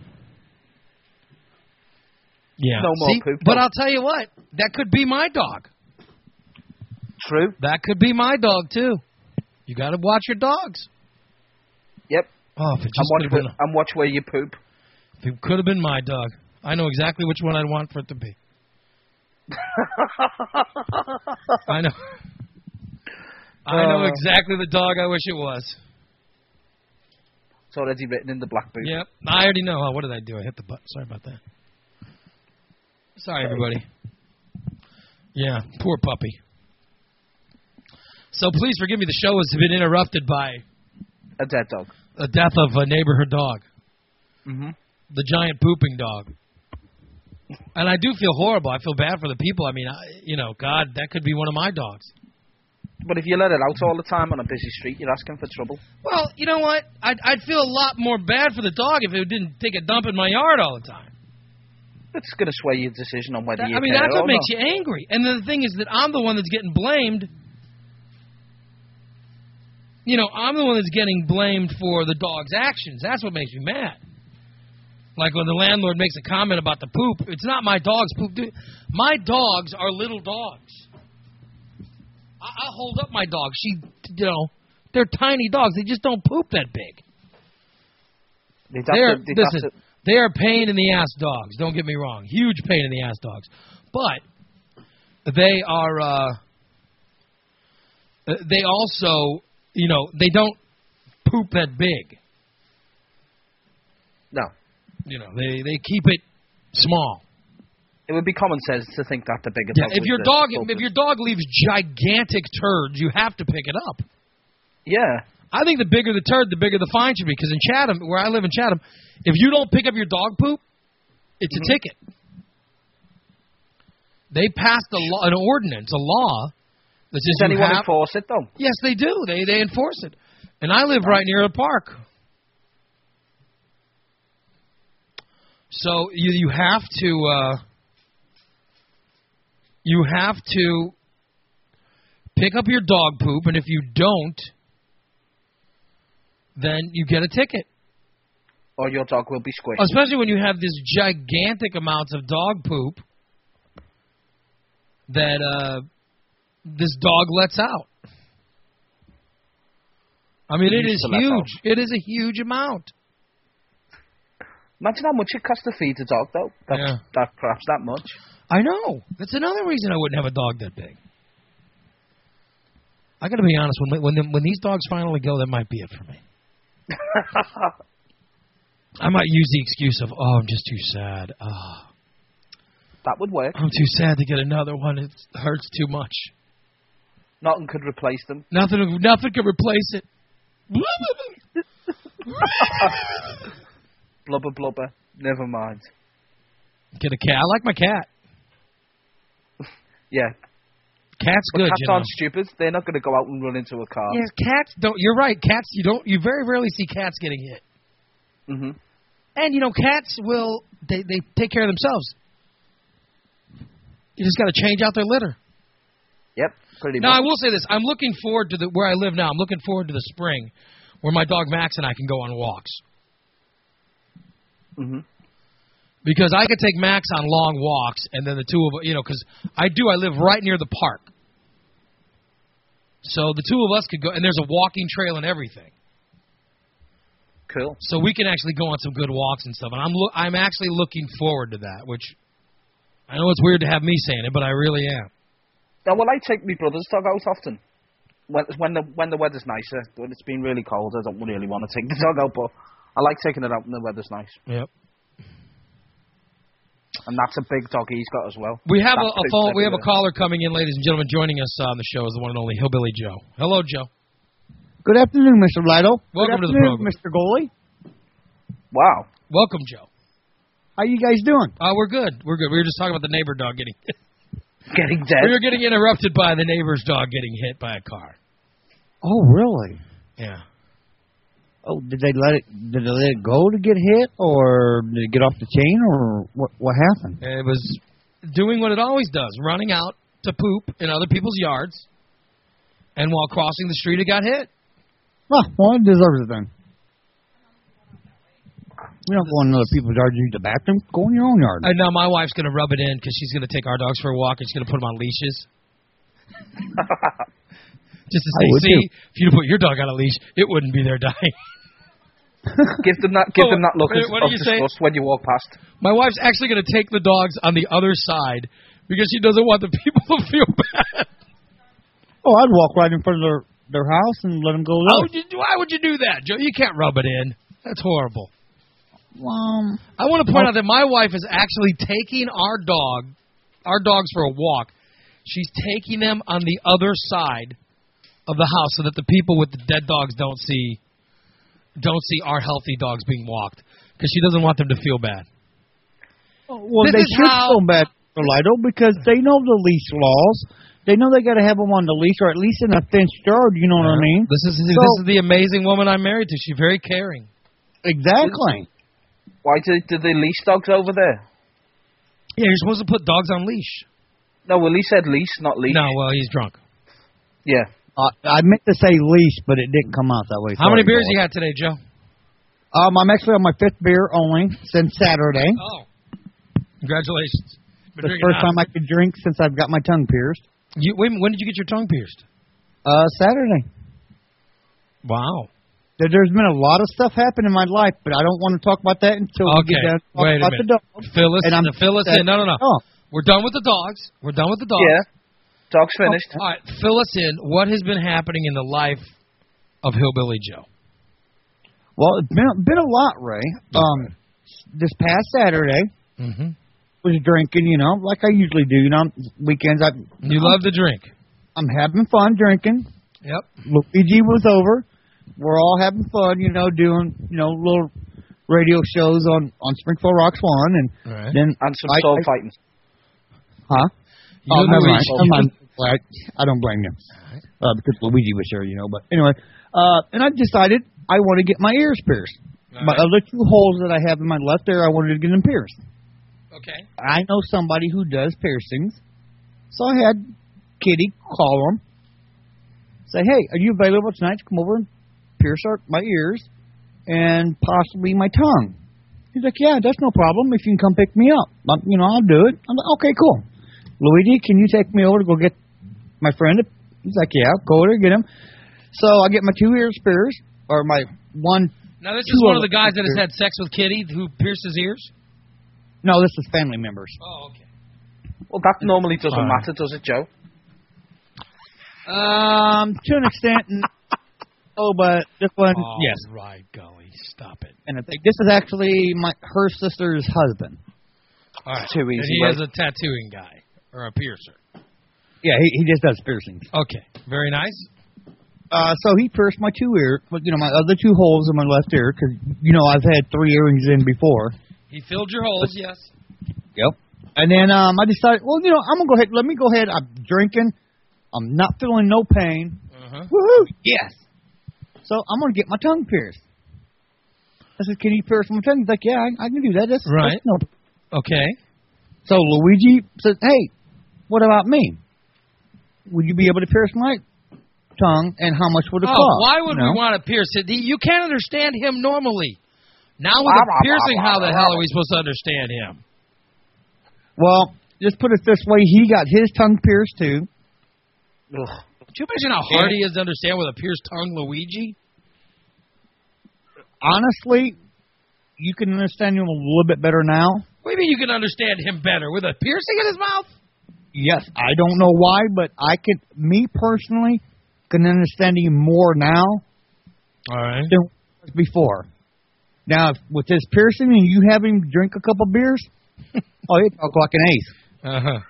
Yeah. No more See, poop. But I'll tell you what, that could be my dog. True. That could be my dog too. You got to watch your dogs. Yep. Oh, if it And just watch, could have where, been, and watch where you poop. if it could have been my dog, I know exactly which one I'd want for it to be. I know. I know Uh, exactly the dog I wish it was. It's already written in the black book. Yep. I already know. Oh, what did I do? I hit the button. Sorry about that. Sorry, everybody. Yeah, poor puppy. So please forgive me. The show has been interrupted by A dead dog. the death of a neighborhood dog, Mm-hmm. the giant pooping dog. And I do feel horrible. I feel bad for the people. I mean, I, you know, God, that could be one of my dogs. But if you let it out all the time on a busy street, you're asking for trouble. Well, you know what? I'd, I'd feel a lot more bad for the dog if it didn't take a dump in my yard all the time. It's going to sway your decision on whether That- you I mean, care that's or what makes not. you angry. And then the thing is that I'm the one that's getting blamed. You know, I'm the one that's getting blamed for the dog's actions. That's what makes me mad. Like when the landlord makes a comment about the poop, it's not my dog's poop. Dude, my dogs are little dogs. I, I'll hold up my dog. She, you know, they're tiny dogs. They just don't poop that big. They'd have They're, to- they'd have listen, to- they are pain in the ass dogs. Don't get me wrong. Huge pain in the ass dogs. But they are, uh, they also, you know, they don't poop that big. No. You know, they, they keep it small. It would be common sense to think that the bigger Yeah, dog if was your the dog culprit. if your dog leaves gigantic turds, you have to pick it up. Yeah. I think the bigger the turd, the bigger the fine should be. Because in Chatham, where I live in Chatham, if you don't pick up your dog poop, it's Mm-hmm. a ticket. They passed a law, an ordinance, a law that says Does you anyone have. enforce it, though? Yes, they do. They they enforce it. And I live right near a park. So you you have to uh, you have to pick up your dog poop, and if you don't, then you get a ticket. Or your dog will be squished. Especially when you have this gigantic amounts of dog poop that uh, this dog lets out. I mean, It it used is to let huge. It is a huge amount. Imagine how much it costs to feed a dog, though. That, Yeah. that perhaps that much. I know. That's another reason I wouldn't have a dog that big. I got to be honest. When when when these dogs finally go, that might be it for me. I might use the excuse of, oh, I'm just too sad. Oh, That would work. I'm too sad to get another one. It hurts too much. Nothing could replace them. Nothing, nothing can replace it. Blubber, blubber. Never mind. Get a cat. I like my cat. Yeah. Cat's But good. cats you know. aren't stupid. They're not going to go out and run into a car. Yeah, cats don't. You're right. Cats. You don't. You very rarely see cats getting hit. Mm-hmm. And you know, cats will. They they take care of themselves. You just got to change out their litter. Yep. Pretty Now much. I will say this: I'm looking forward to the where I live now. I'm looking forward to the spring, where my dog Max and I can go on walks. Mm-hmm. Because I could take Max on long walks, and then the two of you know, because I do, I live right near the park. So the two of us could go, and there's a walking trail and everything. Cool. So we can actually go on some good walks and stuff. And I'm lo- I'm actually looking forward to that, which I know it's weird to have me saying it, but I really am. Yeah, well, I take my brother's dog out often. When, when the when the weather's nicer. When it's been really cold, I don't really want to take the dog out, but I like taking it out when the weather's nice. Yep. And that's a big dog he's got as well. We have a, That's a big phone. We have a everywhere. caller coming in, ladies and gentlemen. Joining us on the show is the one and only Hillbilly Joe. Hello, Joe. Good afternoon, Mister Lido. Welcome Good to the afternoon, program. Mister Goalie. Wow. Welcome, Joe. How you guys doing? Uh, we're good. We're good. We were just talking about the neighbor dog getting getting dead. We were getting interrupted by the neighbor's dog getting hit by a car. Oh, really? Yeah. Oh, did they let it? Did they let it go to get hit, or did it get off the chain, or what? What happened? It was doing what it always does, running out to poop in other people's yards, and while crossing the street, it got hit. Well, well, it deserves it then. You don't go in other people's yards to use the bathroom. Go in your own yard. And now my wife's going to rub it in because she's going to take our dogs for a walk and she's going to put them on leashes. Just to I say, would see, too. if you put your dog on a leash, it wouldn't be there dying. give them that. Give Oh, them that look wait, of what do you say? disgust when you walk past. My wife's actually going to take the dogs on the other side because she doesn't want the people to feel bad. Oh, I'd walk right in front of their their house and let them go Why there. would you, why would you do that, Joe? You can't rub it in. That's horrible. Um, I want to point out that my wife is actually taking our dog, our dogs for a walk. She's taking them on the other side of the house so that the people with the dead dogs don't see don't see our healthy dogs being walked because she doesn't want them to feel bad. well, This they is should how- feel bad for Lido because they know the leash laws. They know they got to have them on the leash or at least in a fenced yard. You know what I mean? This is So- this is the amazing woman I'm married to. She's very caring. Exactly. Why do, do they leash dogs over there? Yeah, you're supposed to put dogs on leash. No, well, he said leash, not leash. No, well, he's drunk. Yeah. Uh, I meant to say leash, but it didn't come out that way. How many Sorry, beers boy. you had today, Joe? Um, I'm actually on my fifth beer only since Saturday. Oh, congratulations! Been the drinking first hot. time I could drink since I've got my tongue pierced. You, wait, a minute, when did you get your tongue pierced? Uh, Saturday. Wow. There, there's been a lot of stuff happen in my life, but I don't want to talk about that until we Okay, get done talking wait a about minute. the dog. Fill us, And I'm fill us in. No, no, no. Oh. We're done with the dogs. We're done with the dogs. Yeah. Dog's finished. All right, fill us in. What has been happening in the life of Hillbilly Joe? Well, it's been, been a lot, Ray. Um, this past Saturday, Mm-hmm. was drinking, you know, like I usually do. You know, weekends I. You love to drink. I'm having fun drinking. Yep. Luigi was over. We're all having fun, you know, doing, you know, little radio shows on, on Springfield Rocks One, and Right. then And some I, soul I, fighting. Huh? You Oh, and never mind. Luigi. Never mind. Like, I don't blame you. Uh, because Luigi was here, you know. But anyway, uh, and I decided I want to get my ears pierced. All My right. other two holes that I have in my left ear, I wanted to get them pierced. Okay. I know somebody who does piercings, so I had Kitty call him, say, "Hey, are you available tonight to come over and pierce our, my ears and possibly my tongue?" He's like, "Yeah, that's no problem. If you can come pick me up, um, you know, I'll do it." I'm like, "Okay, cool. Luigi, can you take me over to go get my friend?" He's like, "Yeah, go over and get him." So I get my two ears pierced, or my one. Now, this two is one of other the guys that has ears. had sex with Kitty who pierced his ears? No, this is family members. Oh, okay. Well, that normally doesn't All right. matter, does it, Joe? Um, to an extent, n- oh, but this one, Oh, yes. right, golly. Stop it. And I think this is actually my her sister's husband. All right. Too And easy, he right? is a tattooing guy or a piercer. Yeah, he he just does piercings. Okay. Very nice. Uh, so he pierced my two ear, but you know my other two holes in my left ear because you know I've had three earrings in before. He filled your holes, yes. Yep. And then um, I decided, well, you know, I'm gonna go ahead. Let me go ahead. I'm drinking. I'm not feeling no pain. Uh-huh. Woohoo! Yes. So I'm gonna get my tongue pierced. I said, "Can you pierce my tongue?" He's like, "Yeah, I, I can do that." That's Right. that's no. Okay. So Luigi said, "Hey, what about me? Would you be able to pierce my tongue, and how much would it Oh, cost?" why would you know? we want to pierce it? You can't understand him normally. Now with the piercing, how the hell are we supposed to understand him? Well, just put it this way: he got his tongue pierced too. Ugh. Could you imagine how hard he is to understand with a pierced tongue, Luigi? Honestly, you can understand him a little bit better now. What do you mean you can understand him better with a piercing in his mouth? Yes, I don't know why, but I can, me personally, can understand him more now All right. than before. Now, with this piercing and you have him drink a couple beers, oh, he talk like an ace. Uh-huh.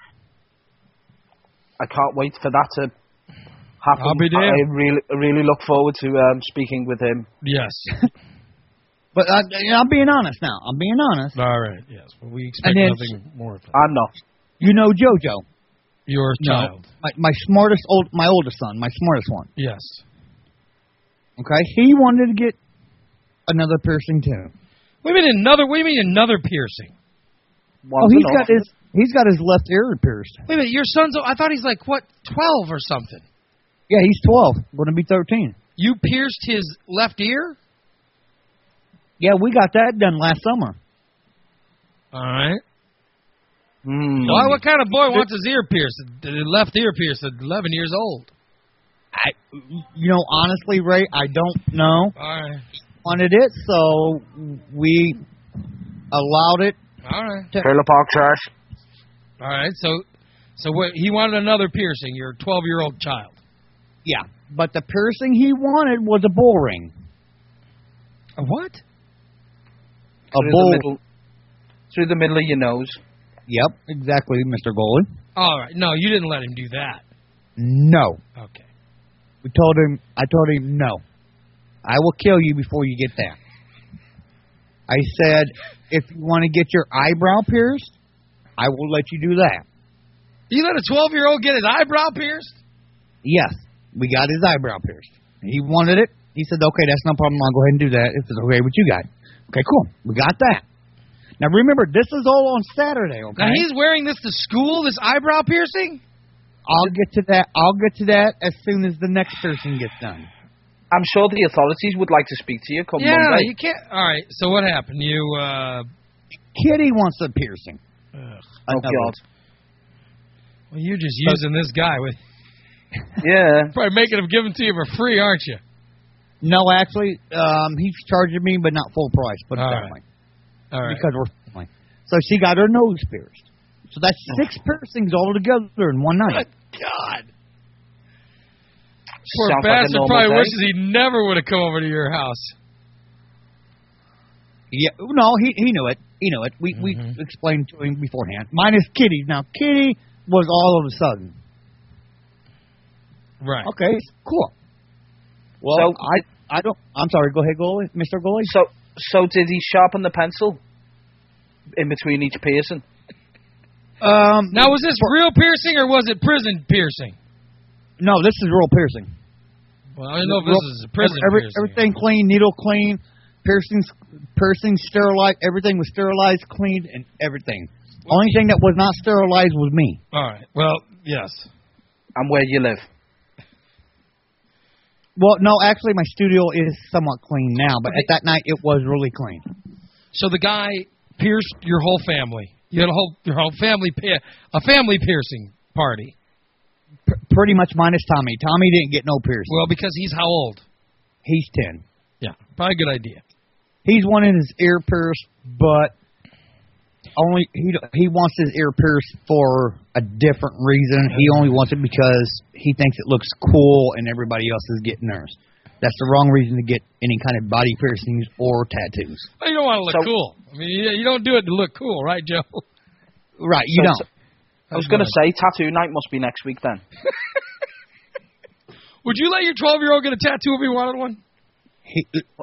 I can't wait for that to happen. I'll be there. I really, really look forward to um, speaking with him. Yes. But uh, I'm being honest now. I'm being honest. All right, yes. Well, we expect then, nothing more of him. I'm not. You know JoJo. Your child. No, my, my smartest, old, my oldest son, my smartest one. Yes. Okay? He wanted to get another piercing too. What do you mean another, what do you mean another piercing? One's oh, he's enough. got his he's got his left ear pierced. Wait a minute, your son's, I thought he's like, what, twelve or something? Yeah, he's twelve. Going to be thirteen. You pierced his left ear? Yeah, we got that done last summer. All right. Mm. Well, what kind of boy wants his ear pierced? The left ear pierced at eleven years old. I, you know, honestly, Ray, I don't know. All right. He wanted it, so we allowed it. All right. To, Trailer Park Church. All right. So, so what? He wanted another piercing. Your twelve-year-old child. Yeah, but the piercing he wanted was a bull ring. A what? A through bull. The middle, through the middle of your nose. Yep, exactly, Mister Golan. All right. No, you didn't let him do that. No. Okay. We told him. I told him no. I will kill you before you get that. I said, if you want to get your eyebrow pierced, I will let you do that. You let a twelve-year-old get his eyebrow pierced? Yes, we got his eyebrow pierced. He wanted it. He said, okay, that's no problem. I'll go ahead and do that if it's okay with you guys. Okay, cool. We got that. Now, remember, this is all on Saturday, okay? Now, he's wearing this to school, this eyebrow piercing? I'll get to that. I'll get to that as soon as the next piercing gets done. I'm sure the authorities would like to speak to you. Come yeah, Monday. you can't. All right, so what happened? You, uh... Kitty wants a piercing. Ugh. Oh, God. Well, you're just using this guy with... Yeah. Probably making him give them to you for free, aren't you? No, actually, um, he's charging me, but not full price. Put it All that right. way. All right. Because we're family. So she got her nose pierced. So that's six piercings all together in one night. Good God. Poor Sounds like a bastard normal probably day. wishes he never would have come over to your house. Yeah, no, he he knew it. He knew it. We Mm-hmm. we explained to him beforehand. Minus Kitty. Now Kitty was all of a sudden. Right. Okay, cool. Well, So- I I don't. I'm sorry. Go ahead, goalie, Mister Goalie. So, so did he sharpen the pencil in between each piercing? Um, Now, was this real piercing or was it prison piercing? no, this is real piercing. Well, I don't know if this is a prison Every, piercing. everything clean, needle clean, piercings, piercings sterilized. Everything was sterilized, cleaned, and everything. Only thing that was not sterilized was me. All right. Well, yes. And where you live? Well, no, actually, my studio is somewhat clean now, but at that night it was really clean. So the guy pierced your whole family. You had a whole your whole family pi- a family piercing party. P- pretty much minus Tommy. Tommy didn't get no piercing. Well, because he's how old? He's ten. Yeah, probably a good idea. He's wanting his ear pierced, but only he he wants his ear pierced for a different reason. He only wants it because he thinks it looks cool and everybody else is getting theirs. That's the wrong reason to get any kind of body piercings or tattoos. Well, you don't want to look So- cool. I mean, you, you don't do it to look cool, right, Joe? Right, you So- don't. so- I was going to say tattoo night must be next week then. Would you let your twelve-year-old get a tattoo if he wanted one? He,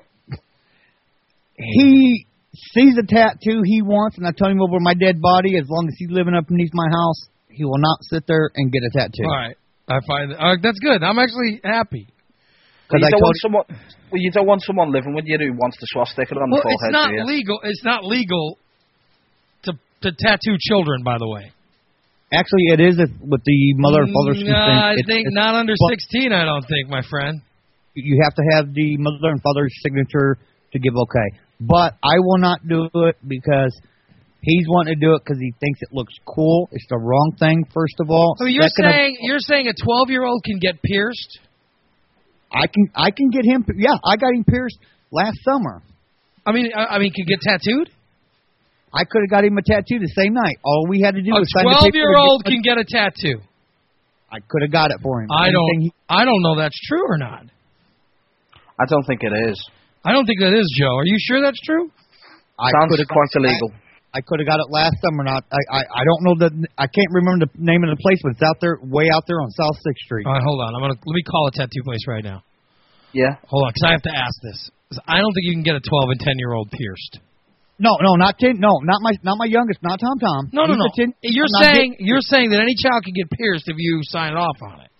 he sees a tattoo he wants, and I tell him over my dead body, as long as he's living up beneath my house, he will not sit there and get a tattoo. All right. I find that, uh, that's good. I'm actually happy. Well, you, I don't told want someone, well, you don't want someone living with you who wants the swastika on Well, the it's forehead, not do you? legal. It's not legal to to tattoo children, by the way. Actually, it is if, with the mother and father's No, consent. I It- think it's- not under but sixteen. I don't think, my friend. You have to have the mother and father's signature to give okay. But I will not do it because he's wanting to do it because he thinks it looks cool. It's the wrong thing, first of all. So you're Second of- saying you're saying a twelve-year-old can get pierced? I can I can get him. Yeah, I got him pierced last summer. I mean, I, I mean, can get tattooed? I could have got him a tattoo the same night. All we had to do A was sign the paper. twelve-year-old and can get a tattoo. I could have got it for him. I Anything don't. I don't know that's true or not. I don't think it is. I don't think that is, Joe. Are you sure that's true? I Sounds coulda quite got, illegal. I, I could have got it last summer. Not. I, I. I don't know the. I can't remember the name of the place, but it's out there, way out there on South Sixth Street. All right, hold on. I'm gonna let me call a tattoo place right now. Yeah. Hold on, because I have to ask this. 'Cause I don't think you can get a twelve and ten year old pierced. No, no, not ten. No, not my, not my youngest. Not Tom Tom. No, no, He's no. a ten, You're I'm not saying getting- you're saying that any child can get pierced if you sign off on it.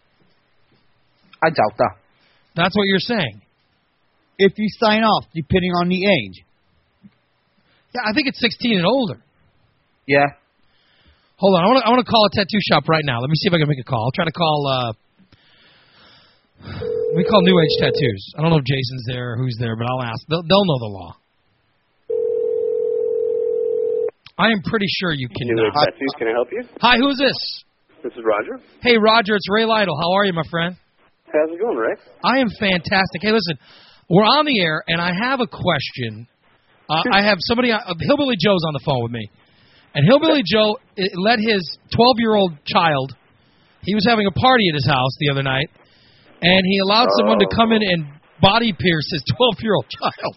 I doubt that. That's what you're saying. If you sign off, depending on the age. Yeah, I think it's sixteen and older. Yeah. Hold on, I want to I want to call a tattoo shop right now. Let me see if I can make a call. I'll try to call. Uh, let me call New Age Tattoos. I don't know if Jason's there or who's there, but I'll ask. They'll, they'll know the law. I am pretty sure you can. New Age Tattoos, can I help you? Hi, who's this? This is Roger. Hey, Roger, it's Ray Lytle. How are you, my friend? How's it going, Ray? I am fantastic. Hey, listen, we're on the air, and I have a question. Uh, I have somebody, uh, Hillbilly Joe's on the phone with me. And Hillbilly Joe uh, let his twelve-year-old child, he was having a party at his house the other night, and he allowed someone to come in and body pierce his twelve-year-old child.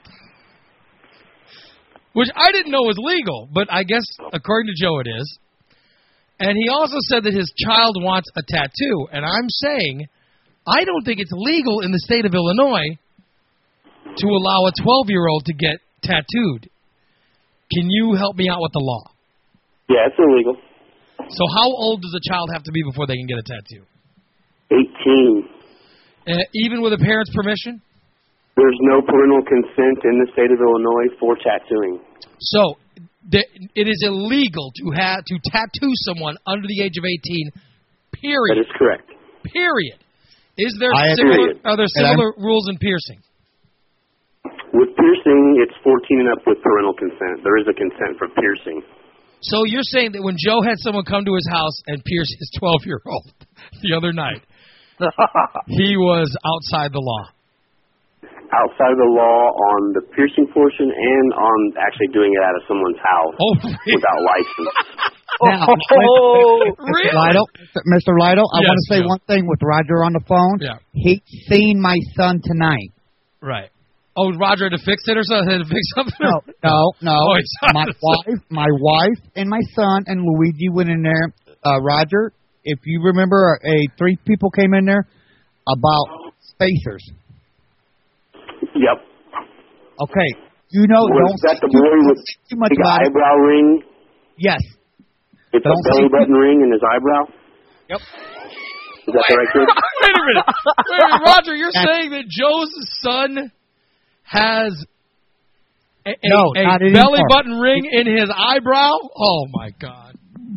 Which I didn't know was legal, but I guess according to Joe it is. And he also said that his child wants a tattoo, and I'm saying I don't think it's legal in the state of Illinois to allow a twelve-year-old to get tattooed. Can you help me out with the law? Yeah, it's illegal. So how old does a child have to be before they can get a tattoo? eighteen. Uh, even with a parent's permission? There's no parental consent in the state of Illinois for tattooing. So th- it is illegal to have to tattoo someone under the age of eighteen, period. That is correct. Period. Is there I similar, agree. are there And I'm- similar rules in piercing? With piercing, it's fourteen and up with parental consent. There is a consent for piercing. So you're saying that when Joe had someone come to his house and pierce his twelve-year-old the other night, he was outside the law. Outside of the law on the piercing portion and on actually doing it out of someone's house oh, without license. Now, Mister Lytle, Mister Lytle, I Yes, want to say Joe. one thing with Roger on the phone. Yeah. He's seen my son tonight. Right. Oh, Roger had to fix it or something? Had to fix something? No, no, no. Oh, he's my wife, my wife, and my son and Luigi went in there. Uh, Roger, if you remember, a three people came in there about spacers. Yep. Okay, you know, Was don't that say the too, boy with too much the about it. eyebrow ring? Yes. It's Don't a belly say- button ring in his eyebrow? Yep. Is that the right kid? Wait a minute. Wait a minute. Roger, you're saying that Joe's son has a, a, No, a not belly anymore. button ring in his eyebrow? Oh, my God.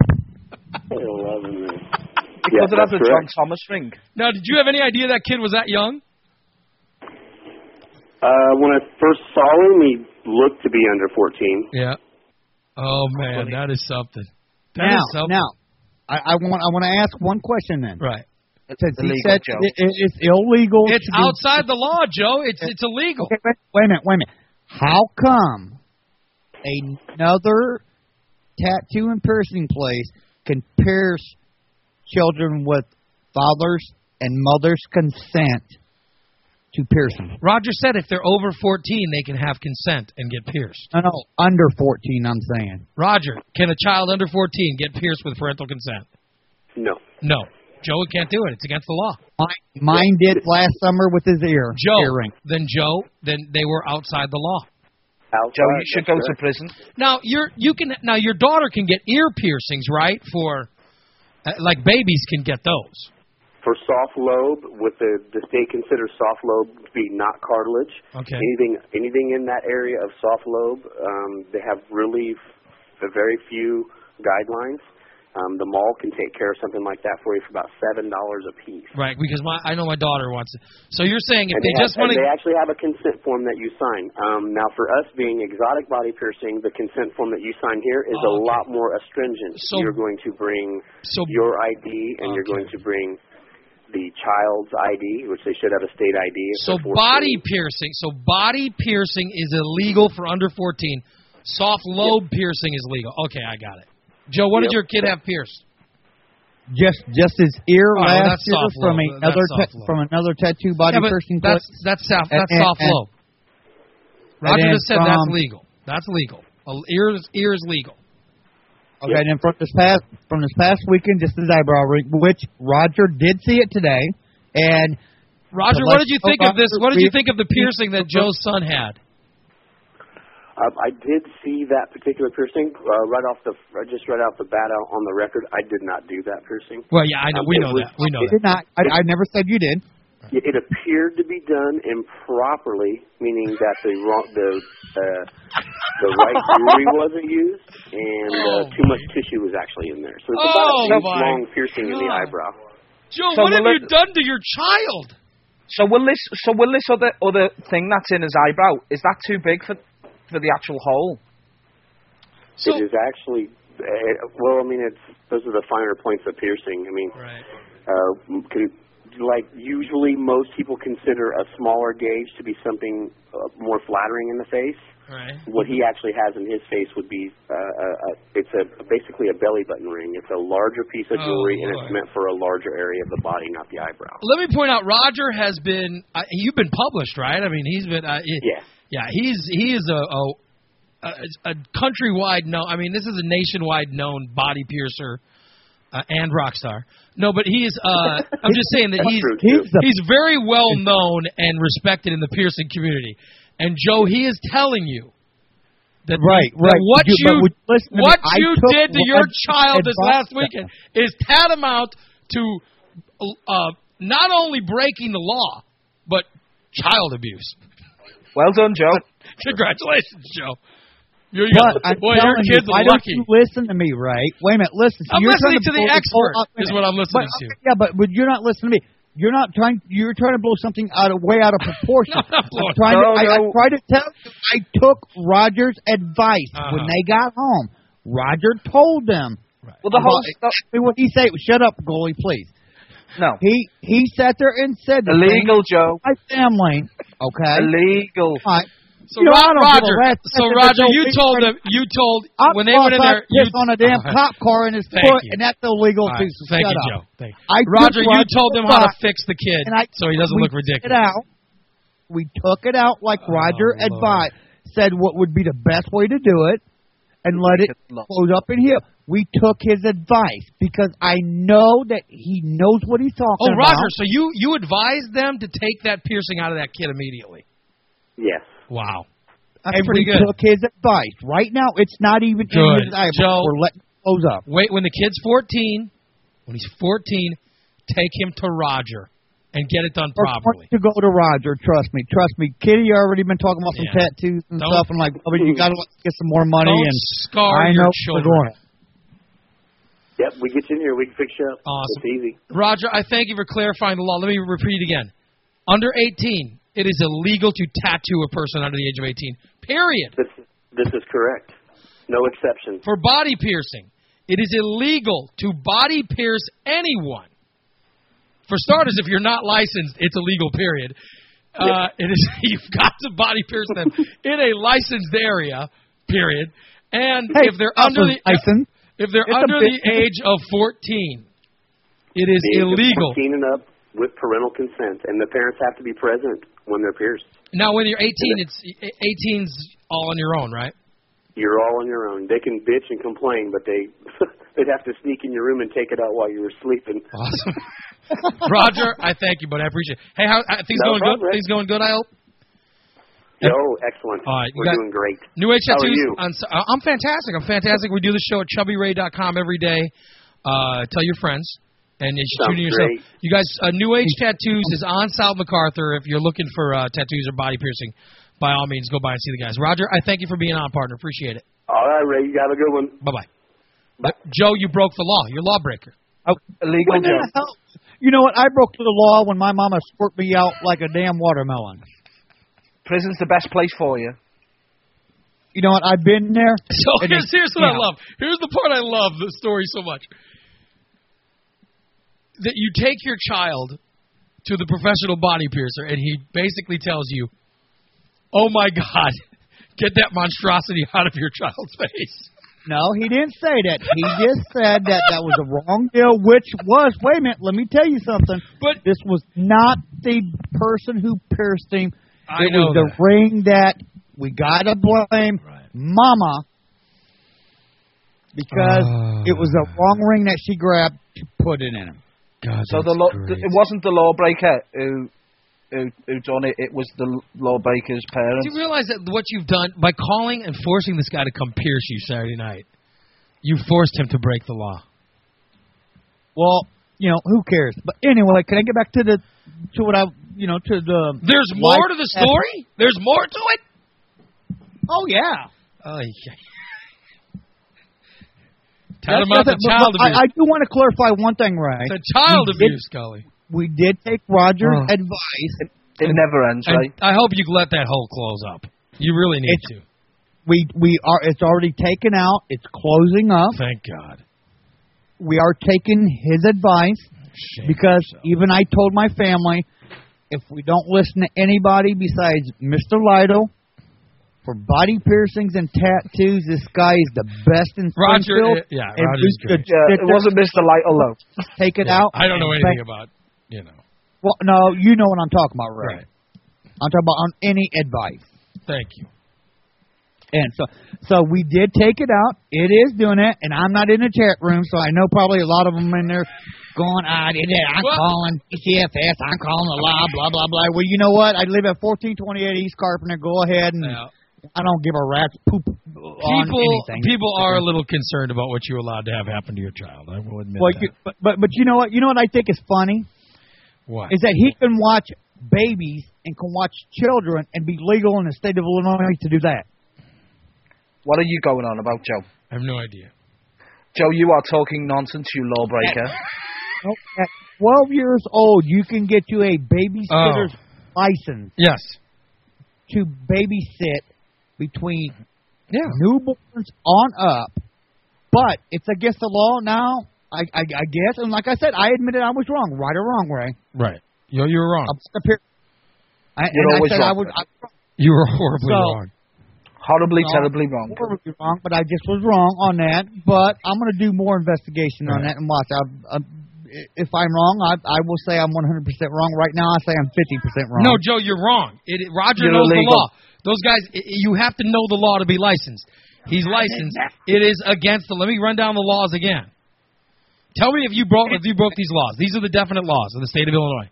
He Yeah, could have that's the John correct. Thomas ring. Now, did you have any idea that kid was that young? Uh, when I first saw him, he looked to be under fourteen. Yeah. Oh, man, that is something. That Now, is something. now, I, I want I want to ask one question then. Right. Since he illegal, said Joe. it, it, it's illegal. It's to do- outside the law, Joe. It's it's illegal. Okay, wait, wait a minute, wait a minute. How come another tattoo and piercing place can pierce children with fathers and mothers' consent to pierce them? Roger said if they're over fourteen, they can have consent and get pierced. No, no, under fourteen, I'm saying. Roger, can a child under fourteen get pierced with parental consent? No. No. Joe can't do it. It's against the law. Mine, mine did last summer with his ear. Joe, earring. then Joe, then they were outside the law. Outside, Joe, you should that's go to correct. prison. Now you're you can now your daughter can get ear piercings, right? For uh, like babies can get those. For soft lobe, with the, the state considers soft lobe to be not cartilage. Okay. Anything anything in that area of soft lobe, um, they have really f- very few guidelines. Um, the mall can take care of something like that for you for about seven dollars a piece. Right, because my I know my daughter wants it. So you're saying if And they, they, just have, want and to... they actually have a consent form that you sign. Um, now, for us being exotic body piercing, the consent form that you sign here is Oh, a okay. lot more astringent. So- you're going to bring so, your I D, and you're Okay. going to bring the child's I D, which they should have a state I D. if So they're body fourteen. piercing, so body piercing is illegal for under fourteen. Soft lobe piercing is legal. Okay, I got it. Joe, what did Yep. your kid have pierced? Just just his ear Oh, last that's year soft from lobe. another That's soft ta- lobe. from another tattoo body Yeah, but piercing that's place. that's soft And- that's and- soft and- lobe. Roger and just said that's from- legal. That's legal. Uh, ear is ear is legal. Okay, and then from this past from this past weekend, just his eyebrow ring, which Roger did see it today, and Roger, to what let did you know, think of this? Roger, What did you we- think of the piercing that Joe's son had? Um, I did see that particular piercing uh, right off the uh, just right off the bat out on the record. I did not do that piercing. Well, yeah, I know. Um, we it know was- that. We know He that. did not. I, I never said you did. It it appeared to be done improperly, meaning that the wrong, the uh, the right jewelry wasn't used, and uh, Oh, too much tissue was actually in there. So it's about Oh, a inch my long piercing in the God. eyebrow. Joe, So what have will you it- done to your child? So will this so will this other other thing that's in his eyebrow, is that too big for for the actual hole? So, it is actually uh, well. I mean, it's those are the finer points of piercing. I mean, right. uh, could, like usually most people consider a smaller gauge to be something uh, more flattering in the face. Right. What he actually has in his face would be uh, a, a, it's a basically a belly button ring. It's a larger piece of Oh, jewelry, and Lord. it's meant for a larger area of the body, not the eyebrow. Let me point out, Roger has been. Uh, you've been published, right? I mean, he's been. Uh, he, Yes. Yeah, he's he is a a, a, a countrywide known. I mean, this is a nationwide known body piercer uh, and rock star. No, but he's. Uh, I'm just saying that he's He's the he's very well known and respected in the piercing community. And Joe, he is telling you that, Right, that right. what You- you but would you listen to me? what I you took did to your Roger's child this advice. last weekend is tantamount to uh, not only breaking the law, but child abuse. Well done, Joe. Congratulations, Joe. You're, But I'm boy, your telling kids you, why are don't lucky. you listen to me, right? Wait a minute, listen. So I'm you're listening trying to the blow this whole expert, up- is what I'm listening but, to. Yeah, but, but you're not listening to me. You're not trying. You're trying to blow something out of way out of proportion. I'm not blowing- I'm trying No, to, I, I no. tried to tell you. I took Roger's advice Uh-huh. when they got home. Roger told them. Well, the whole about- stuff. what he say? Shut up, goalie, please. No. He he sat there and said the Illegal, thing Joe. to my family. Okay. Illegal. All right. So, You know, Ro- I don't give a Roger, rat's so ass if Roger, it's you illegal. told them, you told I'm when they went in there, you piss on a damn cop car in his Thank foot, you. and that's illegal All too. right, So thank shut you, up. Joe. Thank you. I took Roger, you Roger's told them how to advice, fix the kid, and I, so he doesn't we look took ridiculous. It out. We took it out like Roger Oh, Lord. advised, said what would be the best way to do it, and let it close up in here. We took his advice because I know that he knows what he's talking Oh, about. Roger, so you you advised them to take that piercing out of that kid immediately. Yes. Wow. That's and pretty we good. took his advice. Right now, it's not even Good. in his eyebrow. Joe. We're letting it close up. Wait, when the kid's fourteen, when he's fourteen, take him to Roger and get it done We're properly. going to go to Roger. Trust me. Trust me. Kitty already been talking about some Yeah. tattoos and Don't- stuff, and like, I mean, you got to get some more money. Don't and scar I your know we're children. doing it. Yep, we get you in here. We can fix you up. Awesome. It's easy. Roger, I thank you for clarifying the law. Let me repeat again. Under eighteen, it is illegal to tattoo a person under the age of eighteen. Period. This this is correct. No exception. For body piercing, it is illegal to body pierce anyone. For starters, if you're not licensed, it's illegal, period. Uh, it is you've got to body pierce them in a licensed area, period. And Hey, if they're under the license. if they're It's a under the bit- age of fourteen, it is The age of illegal. fourteen and up with parental consent, and the parents have to be present when they're pierced. Now, when you're eighteen, it's eighteen's all on your own, right? You're all on your own. They can bitch and complain, but they they'd have to sneak in your room and take it out while you were sleeping. Awesome. Roger, I thank you, but I appreciate it. Hey, how uh, things No going problem, good? Rick. Things going good, I hope? Oh, excellent. All right, you We're got- doing great. New Age How are Tattoos. you? On, uh, I'm fantastic. I'm fantastic. We do the show at chubby ray dot com every day. Uh, tell your friends. And you should Sounds tune in yourself. great. You guys, uh, New Age Tattoos is on South MacArthur. If you're looking for uh, tattoos or body piercing, by all means, go by and see the guys. Roger, I thank you for being on, partner. Appreciate it. All right, Ray. You have a good one. Bye-bye. But Joe, you broke the law. You're a lawbreaker. Oh, illegal, when the Joe. hell- You know what? I broke the law when my mama squirt me out like a damn watermelon. Prison's the best place for you. You know what? I've been there. So and here's, it's- here's what I yeah. love. Here's the part I love the story so much. That you take your child to the professional body piercer, and he basically tells you, oh, my God, get that monstrosity out of your child's face. No, he didn't say that. He just said that that was a wrong deal, which was, wait a minute, let me tell you something. But this was not the person who pierced him. I it know was the that. ring that we got to blame Right. Mama because Oh. it was a wrong ring that she grabbed to put it in him. God, So the law, th- it wasn't the lawbreaker who, who who done it. It was the lawbreaker's parents. Do you realize that what you've done by calling and forcing this guy to come pierce you Saturday night, you forced him to break the law? Well, you know, who cares? But anyway, can I get back to the to what I, you know, to the There's more to the story? There's more to it? Oh, yeah. Oh, yeah. Tell That's him about the nothing- but- child but abuse. I, I do want to clarify one thing, Ray. The child We did- abuse, Scully. We did take Roger's Oh. advice. It never ends, And right? I hope you let that hole close up. You really need It's- to. We we are. It's already taken out. It's closing up. Thank God. We are taking his advice Shame because yourself. even I told my family, if we don't listen to anybody besides Mister Lido for body piercings and tattoos, this guy is the best in Roger, Springfield. uh, yeah, and Roger's we great. should Yeah, sit it there, wasn't Mister Lytle, though. take it Yeah, out. I don't know and anything thank- about, you know. Well, no, you know what I'm talking about, Ray. Right. I'm talking about on any advice. Thank you. And so, so we did take it out. It is doing it, and I'm not in the chat room, so I know probably a lot of them in there going, "I did it. I'm Well- calling C F S. I'm calling the law. Blah blah blah." Well, you know what? I live at fourteen twenty-eight East Carpenter. Go ahead and Now, I don't give a rat's poop on people anything. people are a little concerned about what you're allowed to have happen to your child. I will admit Well, that. you, but, but but you know what? You know what I think is funny What? is that he can watch babies and can watch children and be legal in the state of Illinois to do that. What are you going on about, Joe? I have no idea. Joe, you are talking nonsense, you lawbreaker. Nope. At twelve years old, you can get you a babysitter's license Yes. to babysit between Yeah. newborns on up. But it's against the law now, I, I, I guess. And like I said, I admitted I was wrong, right or wrong, Ray. Right. You you were wrong. Up up here. I, You're and I always said I wrong. was I, was You were horribly So- wrong. Horribly, No, terribly wrong. horribly wrong, but I just was wrong on that. But I'm going to do more investigation on Right. that and watch. I, I, if I'm wrong, I, I will say I'm one hundred percent wrong. Right now, I say I'm fifty percent wrong. No, Joe, you're wrong. It, it- Roger You're knows illegal. the law. Those guys, i you have to know the law to be licensed. He's licensed. It is against the. Let me run down the laws again. Tell me if you broke if you broke these laws. These are the definite laws of the state of Illinois.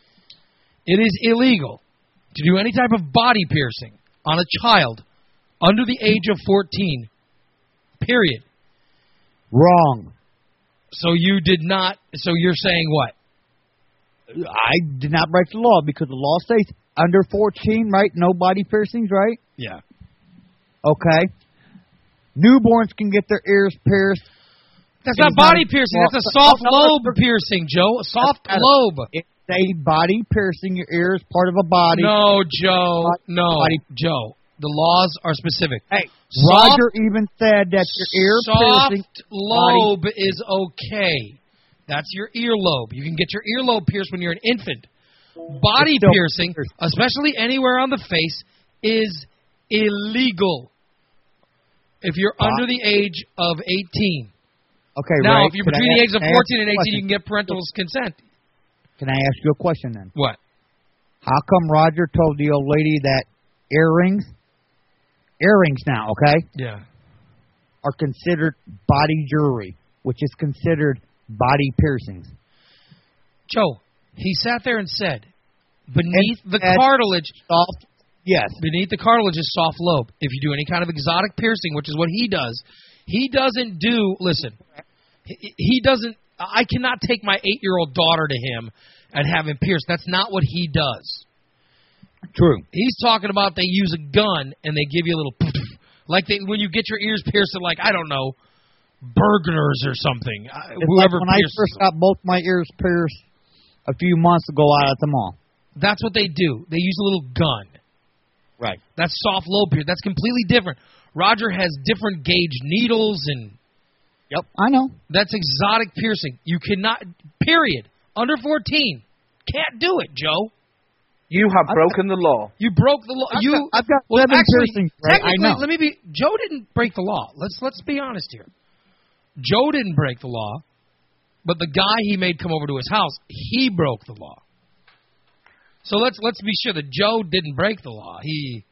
It is illegal to do any type of body piercing on a child under the age of fourteen. Period. Wrong. So you did not. So you're saying what? I did not break the law because the law states under fourteen, right? No body piercings, right? Yeah. Okay. Newborns can get their ears pierced. That's It not is not body a- piercing. well, That's a soft no, no, lobe piercing, Joe. A soft That's- lobe. It's a body piercing. Your ear is part of a body. No, Joe. Body- No, body- Joe. The laws are specific. Hey, Soft- Roger even said that your ear piercing. Soft lobe is okay. That's your earlobe. You can get your earlobe pierced when you're an infant. Body It's still piercing, pierced. especially anywhere on the face, is illegal if you're Body- under the age of eighteen. Okay, Now, Ray, if you're can I between the ask- ages of can I ask fourteen you and a eighteen, you question? can get parental consent. Can I ask you a question then? What? How come Roger told the old lady that earrings, earrings now, okay, Yeah. are considered body jewelry, which is considered body piercings? Joe, he sat there and said, beneath And the said- cartilage, Soft, yes. beneath the cartilage is soft lobe. If you do any kind of exotic piercing, which is what he does, he doesn't do, listen, he, he doesn't, I cannot take my eight-year-old daughter to him and have him pierced. That's not what he does. True. He's talking about they use a gun and they give you a little, like they, when you get your ears pierced at, like, I don't know, burglars or something. Uh, It's whoever like when I pierces first them. got both my ears pierced a few months ago out at the mall. That's what they do. They use a little gun. Right. That's soft lobe piercing. That's completely different. Roger has different gauge needles and. Yep, I know. That's exotic piercing. You cannot. Period. Under fourteen, can't do it, Joe. You have broken the law. You broke the law. I've You. got, I've got well, seven actually, piercings. Right? I technically, know. let me be. Joe didn't break the law. Let's let's be honest here. Joe didn't break the law, but the guy he made come over to his house, he broke the law. So let's let's be sure that Joe didn't break the law. He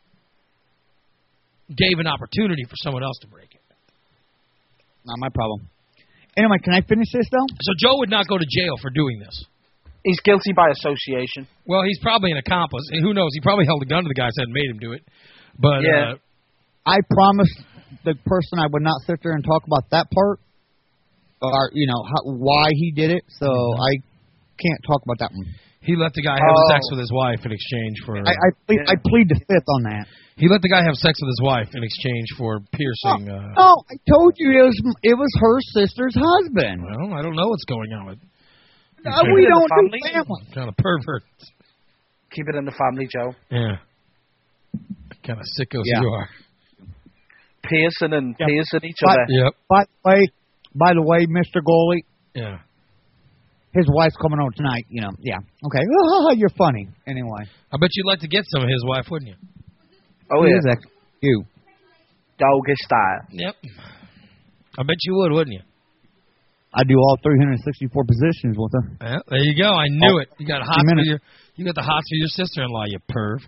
gave an opportunity for someone else to break it. Not my problem. Anyway, can I finish this though? So Joe would not go to jail for doing this. He's guilty by association. Well, he's probably an accomplice. And who knows? He probably held a gun to the guy's head and made him do it. But Yeah. uh, I promised the person I would not sit there and talk about that part, or you know how, why he did it. So Mm-hmm. I can't talk about that one. he let the guy have Oh. sex with his wife in exchange for. I I plead, I plead the fifth on that. He let the guy have sex with his wife in exchange for piercing. Uh, No, I told you it was it was her sister's husband. well, I don't know what's going on with. No, we don't do family. family. Kind of pervert. Keep it in the family, Joe. Yeah. Kind of sickos Yeah. you are. Piercing and Yep. piercing each But- other. Yep. By the way, by the way, Mister Goalie, Yeah. his wife's coming over tonight. You know, yeah. Okay, you're funny. Anyway, I bet you'd like to get some of his wife, wouldn't you? Oh, He yeah. is actually you. Doggy style. Yep. I bet you would, wouldn't you? I do all three hundred sixty-four positions with her. Yeah, there you go. I knew Oh, it. You got hot for minutes. your. You got the hots for your sister-in-law, you perv.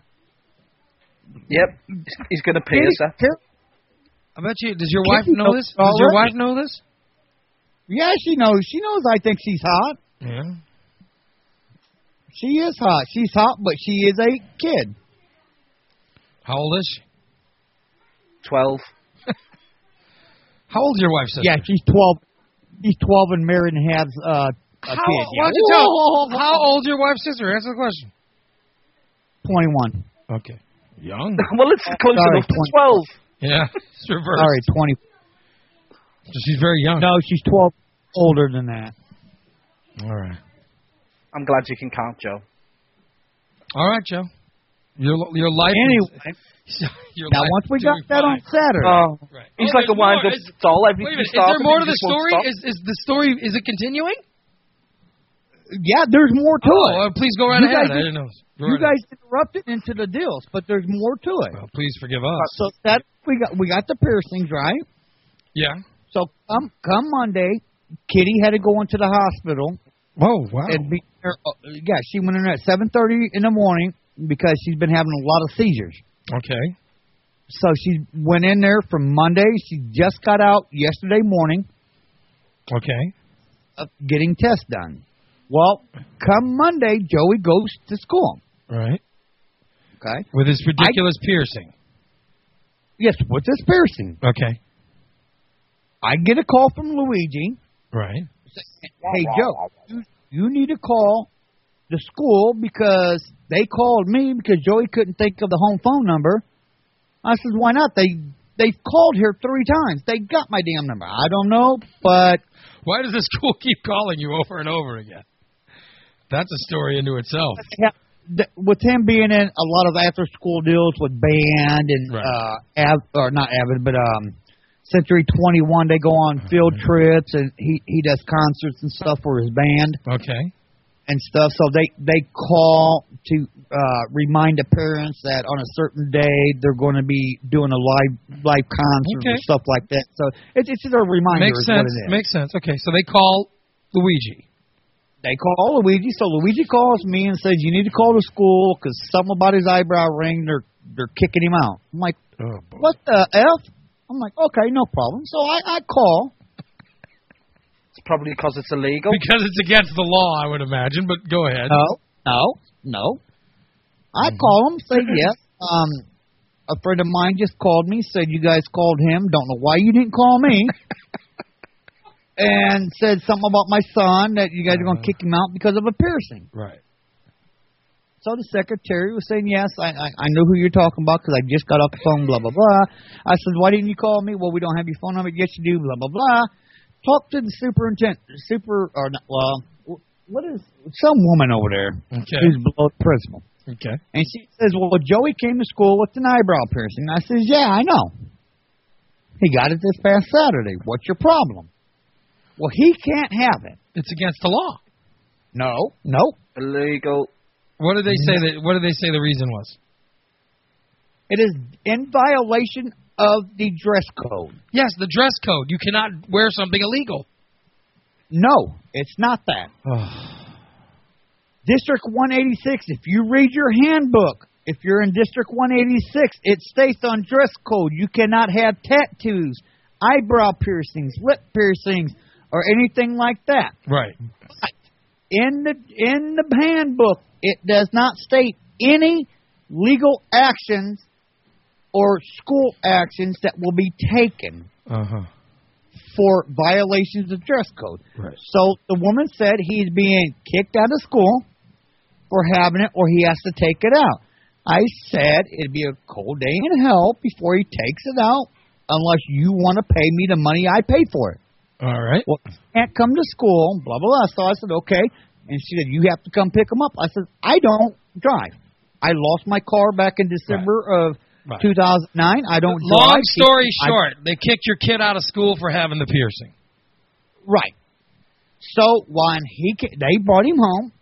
Yep. He's going to pierce her. I bet you. Does your Kitty wife know knows this? Does your already. wife know this? Yeah, she knows. She knows I think she's hot. Yeah. She is hot. She's hot, but she is a kid. How old is she? Twelve. How old is your wife, sister? Yeah, she's twelve. She's twelve and married and has uh, a How, kid. why Yeah. don't you tell? How old's your wife's sister? Answer the question. Twenty-one. Okay. Young. Well, it's close Sorry, enough to twenty. twelve. Yeah. It's reversed. Sorry, twenty. So she's very young. No, she's twelve. Older than that. All right. I'm glad you can count, Joe. All right, Joe. Your your life. Anyway, Is, your now life once we is got doing that on fine. Saturday, Oh, Right. he's Oh, like a there's more. wind-up Is- doll. Wait a Everything minute. Is started, there more to he the just won't story? stop. Is is the story? Is it continuing? yeah, there's more to Oh, it. uh, please go right You ahead. guys- I didn't know. Go You right guys interrupted into the deals, but there's more to it. ahead. Well, please forgive us. So that we got we got the piercings right. Yeah. So come come Monday, Kitty had to go into the hospital. Oh wow. And be there, uh, yeah, she went in there at seven thirty in the morning because she's been having a lot of seizures. Okay. So she went in there from Monday. She just got out yesterday morning. Okay. Uh, getting tests done. Well, come Monday, Joey goes to school. Right. Okay. With his ridiculous piercing. Yes, with this piercing. Okay. I get a call from Luigi. Right. Hey, Joe, you, you need to call the school because they called me because Joey couldn't think of the home phone number. I said, why not? They they've called here three times. They got my damn number. I don't know, but Why does the school keep calling you over and over again? That's a story into itself. yeah, th- with him being in a lot of after-school deals with band and Right. uh, Av- or not Avid, but um, Century twenty-one, they go on field trips and he he does concerts and stuff for his band. Okay. And stuff, so they they call to uh, remind the parents that on a certain day they're going to be doing a live live concert Okay. and stuff like that. So it's it's a reminder. Makes is what sense. it is. Makes sense. Okay, so they call Luigi. They call Luigi, so Luigi calls me and says you need to call the school because something about his eyebrow ring. They're they're kicking him out. I'm like, Oh, boy. what the f? I'm like, okay, no problem. So I I call. It's probably because it's illegal. Because it's against the law, I would imagine. But go ahead. No, no, no. I Mm-hmm. call him, say yes. Um, a friend of mine just called me, said you guys called him. Don't know why you didn't call me. And said something about my son that you guys are going to kick him out because of a piercing. Right. So the secretary was saying, yes, I, I, I know who you're talking about because I just got off the phone, blah, blah, blah. I said, why didn't you call me? Well, we don't have your phone number. Yes, you do, blah, blah, blah. Talk to the superintendent, super, or not, well, what is, some woman over there okay. who's below the principal. Okay. And she says, well, Joey came to school with an eyebrow piercing. I says, yeah, I know. He got it this past Saturday. What's your problem? Well, he can't have it. It's against the law. No, no. Illegal. What did they say that? What did they say the reason was? It is in violation of the dress code. Yes, the dress code. You cannot wear something illegal. No, it's not that. District one eighty-six, if you read your handbook, if you're in District one eighty-six, it states on dress code you cannot have tattoos, eyebrow piercings, lip piercings, or anything like that. Right. But in the in the handbook, it does not state any legal actions or school actions that will be taken uh-huh. for violations of dress code. Right. So the woman said he's being kicked out of school for having it, or he has to take it out. I said it'd be a cold day in hell before he takes it out, unless you want to pay me the money I pay for it. All right. Well, he can't come to school, blah, blah, blah. So I said, okay. And she said, you have to come pick him up. I said, I don't drive. I lost my car back in December right. of right. two thousand nine. I don't Long drive. Long story I, short, they kicked your kid out of school for having the piercing. Right. So when he they brought him home,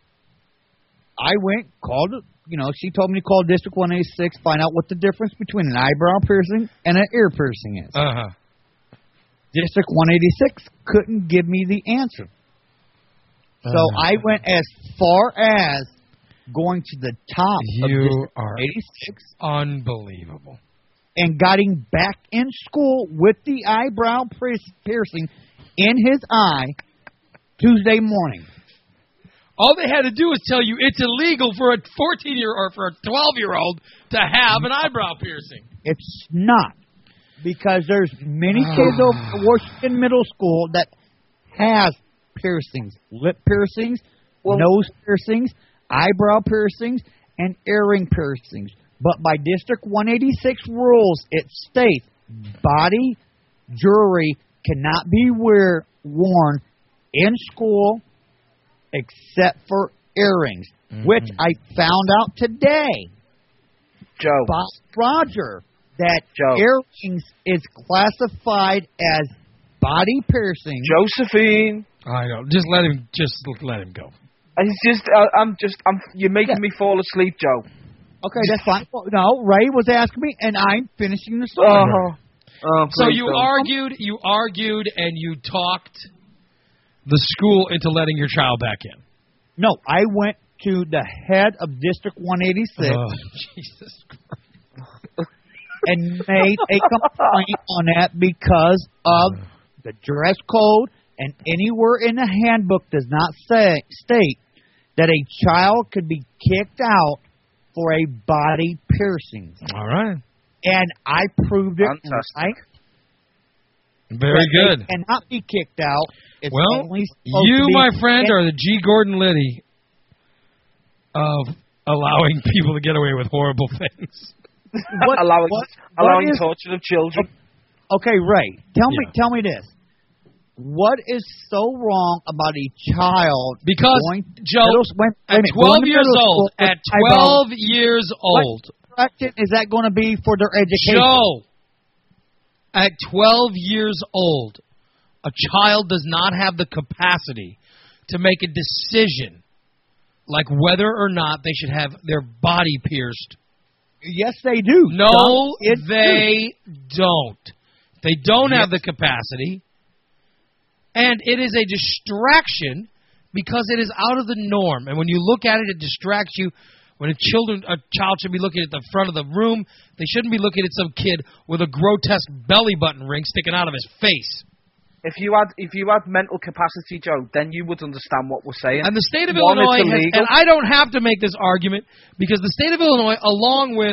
I went, called, you know, she told me to call District one eighty-six, find out what the difference between an eyebrow piercing and an ear piercing is. Uh-huh. District one eighty-six couldn't give me the answer. So uh-huh. I went as far as going to the top you of District are one eighty-six. Unbelievable. And got him back in school with the eyebrow piercing in his eye Tuesday morning. All they had to do was tell you it's illegal for a fourteen-year or for a twelve-year-old to have an eyebrow piercing. It's not, because there's many kids over at Washington Middle School that has piercings, lip piercings, well, nose piercings, eyebrow piercings, and earring piercings. But by District one eighty-six rules, it states body jewelry cannot be wear, worn in school except for earrings, mm-hmm. which I found out today, Joe, by Roger, that Joe. earrings is classified as body piercing. Josephine, I know. Just let him. Just let him go. It's just. Uh, I'm just. I'm. You're making yeah. me fall asleep, Joe. Okay, that's fine. Well, no, Ray was asking me, and I'm finishing the story. Uh-huh. Oh, so you so. argued, you argued, and you talked the school into letting your child back in. No, I went to the head of District one eighty-six. Oh, Jesus Christ. And made a complaint on that because of the dress code, and anywhere in the handbook does not say state that a child could be kicked out for a body piercing. All right. And I proved it. Right. Very but good. They cannot be kicked out. It's well, you, my friend, are the G. Gordon Liddy of allowing people to get away with horrible things. What, allowing what, allowing what is, torture of children. Okay, Ray, tell yeah. me tell me this. What is so wrong about a child because going Joe middle, when, at twelve years old at twelve years old what is that going to be for their education? Joe, at twelve years old, a child does not have the capacity to make a decision like whether or not they should have their body pierced. Yes, they do. No, Some they do. don't. They don't yes. have the capacity. And it is a distraction because it is out of the norm. And when you look at it, it distracts you. When a children, a child should be looking at the front of the room, they shouldn't be looking at some kid with a grotesque belly button ring sticking out of his face. If you had if you had mental capacity, Joe, then you would understand what we're saying. And the state of One, Illinois has, and I don't have to make this argument because the state of Illinois, along with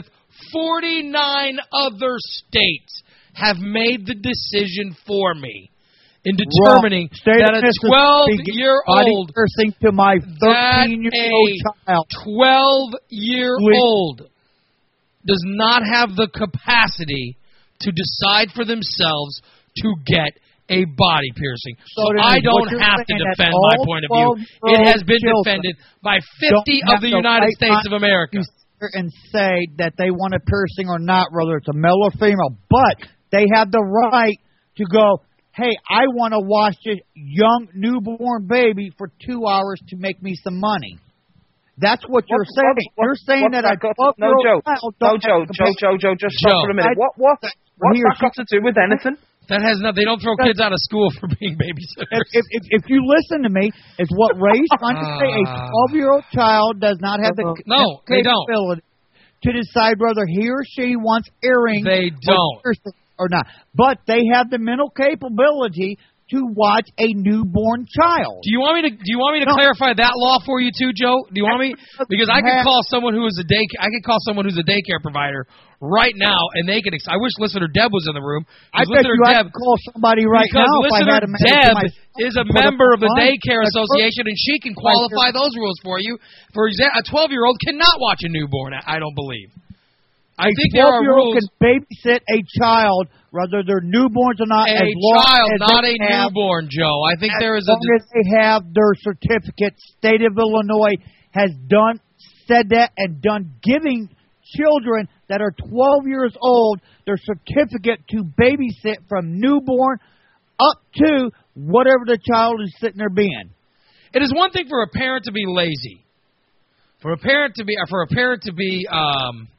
forty-nine other states, have made the decision for me. in determining that a twelve-year-old piercing to my thirteen-year-old child, twelve-year-old does not have the capacity to decide for themselves to get a body piercing. So, So I then don't what you're have to saying that defend all my point of view. It has been children defended by fifty don't of the have United right States of mind America. to sit there and say that they want a piercing or not, whether it's a male or female, but they have the right to go, hey, I want to watch this young newborn baby for two hours to make me some money. That's what you're What- saying. what- you're saying what's that that a got to- no, Joe, twelve-year-old child no, don't Joe, have the Joe, Joe, Joe, just stop Joe. for a minute. What, what, what's that got to do with anything? That has nothing. They don't throw kids out of school for being babysitters. If, if, if you listen to me, it's what Ray's trying to say. A twelve-year-old child does not have the No, they don't. capability to decide whether he or she wants earrings They don't. or not. But they have the mental capability to watch a newborn child. Do you want me to? Do you want me to No. clarify that law for you too, Joe? Do you want me? Because I could call someone who is a day. I could call someone who's a daycare provider right now, and they could. Ex- I wish listener Deb was in the room. I bet listener you I Deb, could call somebody right because now if I listener had a minute to Deb myself. is a Put up member of the line. daycare That's association, and she can qualify those rules for you. For example, a twelve-year-old cannot watch a newborn. I I don't believe. I A think there are twelve-year-old rules. can babysit a child, whether they're newborns or not. A as long child, as not they a have, newborn, Joe. I think as there is a. long as they have their certificate. State of Illinois has done said that and done giving children that are twelve years old their certificate to babysit from newborn up to whatever the child is sitting there being. It is one thing for a parent to be lazy, for a parent to be, for a parent to be, um,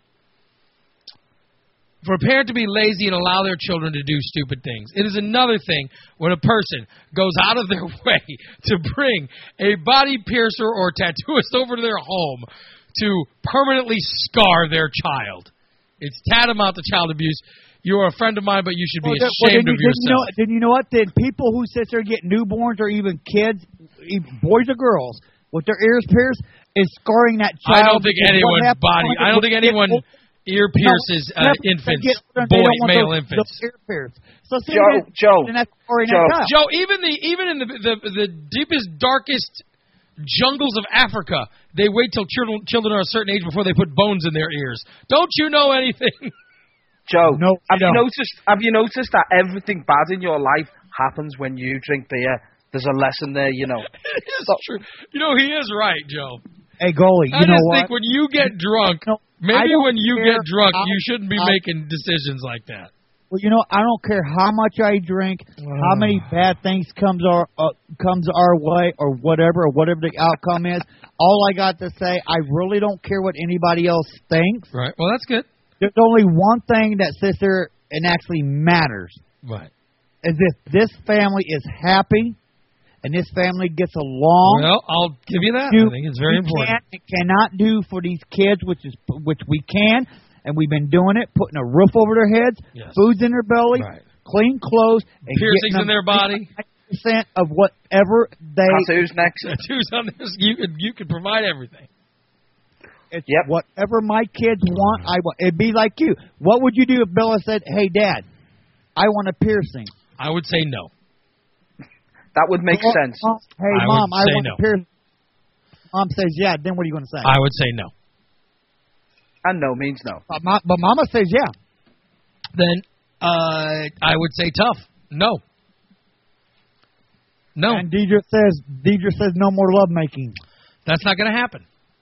for a parent to be lazy and allow their children to do stupid things. It is another thing when a person goes out of their way to bring a body piercer or tattooist over to their home to permanently scar their child. It's tantamount to child abuse. You are a friend of mine, but you should be Well, then- well, ashamed then of you, then you know, yourself. then you know what? Then people who sit there and get newborns or even kids, e- boys or girls, with their ears pierced, is scarring that child. I don't think because what anyone's happens body. when I don't they think get anyone older- ear pierces No, uh, they infants, get older, they boy, don't want male those- infants. those ear pierced. So see, Joe, then- Joe, then that's scarring Joe. that child. Joe, even the even in the the, the deepest, darkest jungles of Africa, they wait till children children are a certain age before they put bones in their ears. Don't you know anything? Joe, No, have I you don't. noticed? Have you noticed that everything bad in your life happens when you drink beer? There's a lesson there, you know. It's true. You know, he is right, Joe. Hey, goalie, I you know just what? think when you get drunk, No, I maybe don't when you care get drunk, how- you shouldn't be how- making decisions like that. Well, you know, I don't care how much I drink, how many bad things comes our uh, comes our way, or whatever, or whatever the outcome is. All I got to say, I really don't care what anybody else thinks. Right. Well, that's good. There's only one thing that sits there and actually matters. Right. Is if this family is happy and this family gets along. Well, I'll give you that. do- I think it's very we important. Can and cannot do for these kids, which is which we can, and we've been doing it, putting a roof over their heads, Yes. foods in their belly, Right. clean clothes, and Piercings getting in their them body. percent of whatever they. Tattoos next. Tattoos on this. You could you could provide everything. It's Yep. whatever my kids want, I want. It'd be like you. What would you do if Bella said, "Hey, Dad, I want a piercing"? I would say no. That would make Well, sense. Mom, hey, I would Mom, I say want no. a piercing. Mom says, "Yeah." Then what are you going to say? I would say no. And no means no. but, Ma- but Mama says, "Yeah." Then uh, I would say tough. No. No. And Deidre says, "Deidre says no more lovemaking." That's not going to happen.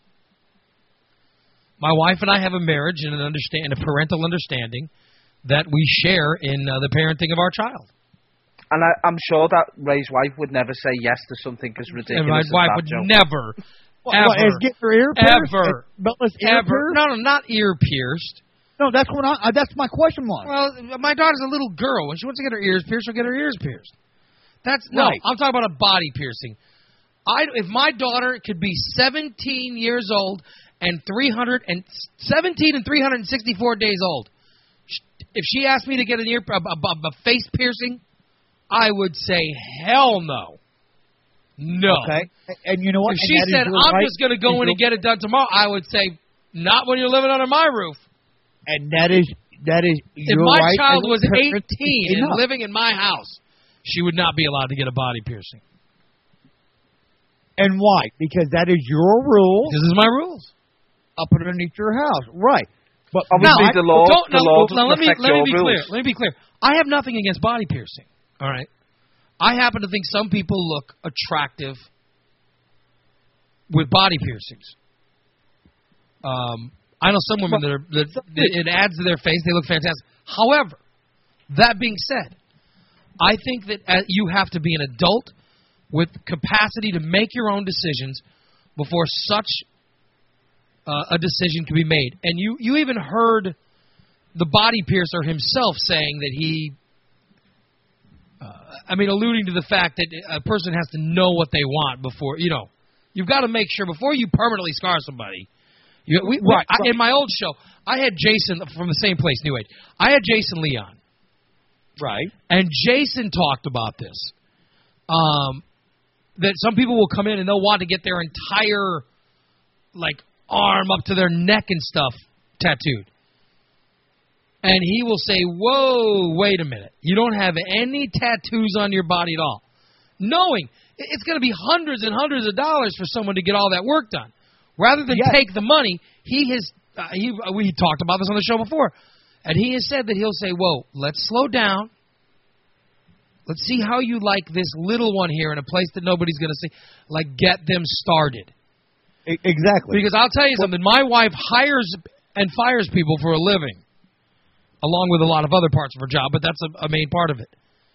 My wife and I have a marriage and an understand, a parental understanding that we share in uh, the parenting of our child. And I, I'm sure that Ray's wife would never say yes to something as ridiculous And my as wife that, would Joe. never, What, ever, what, is get her ear pierced? ever, Is Bella's ear ever. pierced? No, no, not ear pierced. No, that's what I, uh, that's my question was. Well, my daughter's a little girl. When she wants to get her ears pierced, she'll get her ears pierced. That's no. Right. I'm talking about a body piercing. I if my daughter could be seventeen years old and three hundred and seventeen and three hundred sixty-four days old, if she asked me to get an ear a, a, a face piercing, I would say hell no. No. Okay. And you know what? If And she that is said your I'm right. just going to go in and get it done tomorrow, I would say not when you're living under my roof. And that is that is If your my right child as a was parent to eighteen say and no. living in my house, she would not be allowed to get a body piercing. And why? Because that is your rule. This is my rules. Up underneath your house, right? But obviously now, the law, don't, the now, law now let me affect let me your be rules. clear. Let me be clear. I have nothing against body piercing. All right. I happen to think some people look attractive with body piercings. Um, I know some women that, are, that, that it adds to their face. They look fantastic. However, that being said, I think that uh, you have to be an adult with capacity to make your own decisions before such uh, a decision can be made. And you, you even heard the body piercer himself saying that he, uh, I mean, alluding to the fact that a person has to know what they want before, you know, you've got to make sure before you permanently scar somebody. You, we, we, right, I, right. In my old show, I had Jason from the same place, New Age. I had Jason Leon. Right. And Jason talked about this. Um, that some people will come in and they'll want to get their entire, like, arm up to their neck and stuff tattooed. And he will say, whoa, wait a minute. You don't have any tattoos on your body at all. Knowing it's going to be hundreds and hundreds of dollars for someone to get all that work done. Rather than yes. take the money, he has, uh, he, we talked about this on the show before, and he has said that he'll say, whoa, let's slow down. Let's see how you like this little one here in a place that nobody's going to see. Like, get them started. Exactly. Because I'll tell you something. My wife hires and fires people for a living, along with a lot of other parts of her job, but that's a, a main part of it.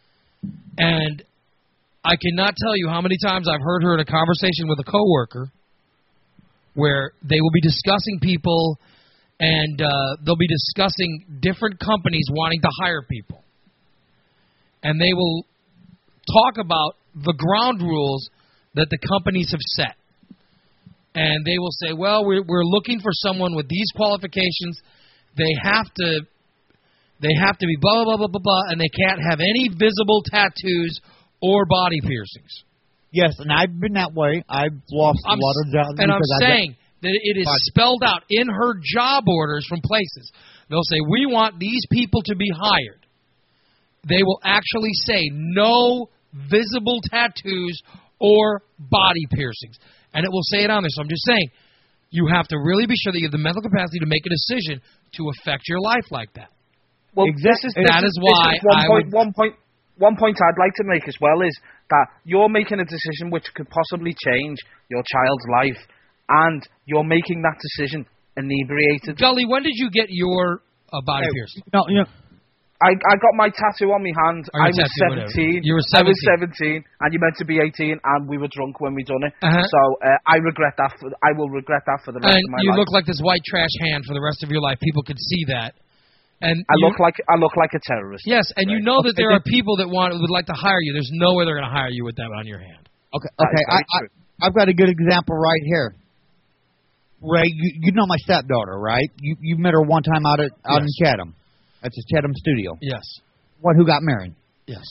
And I cannot tell you how many times I've heard her in a conversation with a coworker where they will be discussing people and uh, they'll be discussing different companies wanting to hire people. And they will talk about the ground rules that the companies have set. And they will say, well, we're, we're looking for someone with these qualifications. They have to they have to be blah, blah, blah, blah, blah, and they can't have any visible tattoos or body piercings. Yes, and I've been that way. I've lost I'm, a lot of jobs. And I'm because saying that it is spelled out in her job orders from places. They'll say, we want these people to be hired. They will actually say no visible tattoos or body piercings. And it will say it on there. So I'm just saying, you have to really be sure that you have the mental capacity to make a decision to affect your life like that. Well, exactly. this is, this that is, is why this is one I point, would... one point, one point I'd like to make as well is that you're making a decision which could possibly change your child's life, and you're making that decision inebriated. Gully, when did you get your uh, body Hey, pierced? No, you know, I, I got my tattoo on my hand. Or your I was tattoo, seventeen. whatever. You were I was seventeen. seventeen, and you meant to be eighteen, and we were drunk when we done it. Uh-huh. So uh, I regret that. For, I will regret that for the rest And of my you life. look like this white trash hand for the rest of your life. People could see that. And I you, look like I look like a terrorist. Yes, and you Right. know that Okay. there are people that want would like to hire you. There's no way they're going to hire you with that on your hand. okay, That okay. is I, very I, true. I've got a good example right here. Ray, you, you know my stepdaughter, right? You you met her one time out at out Yes. in Chatham. That's his Chatham studio. Yes. One who got married. Yes.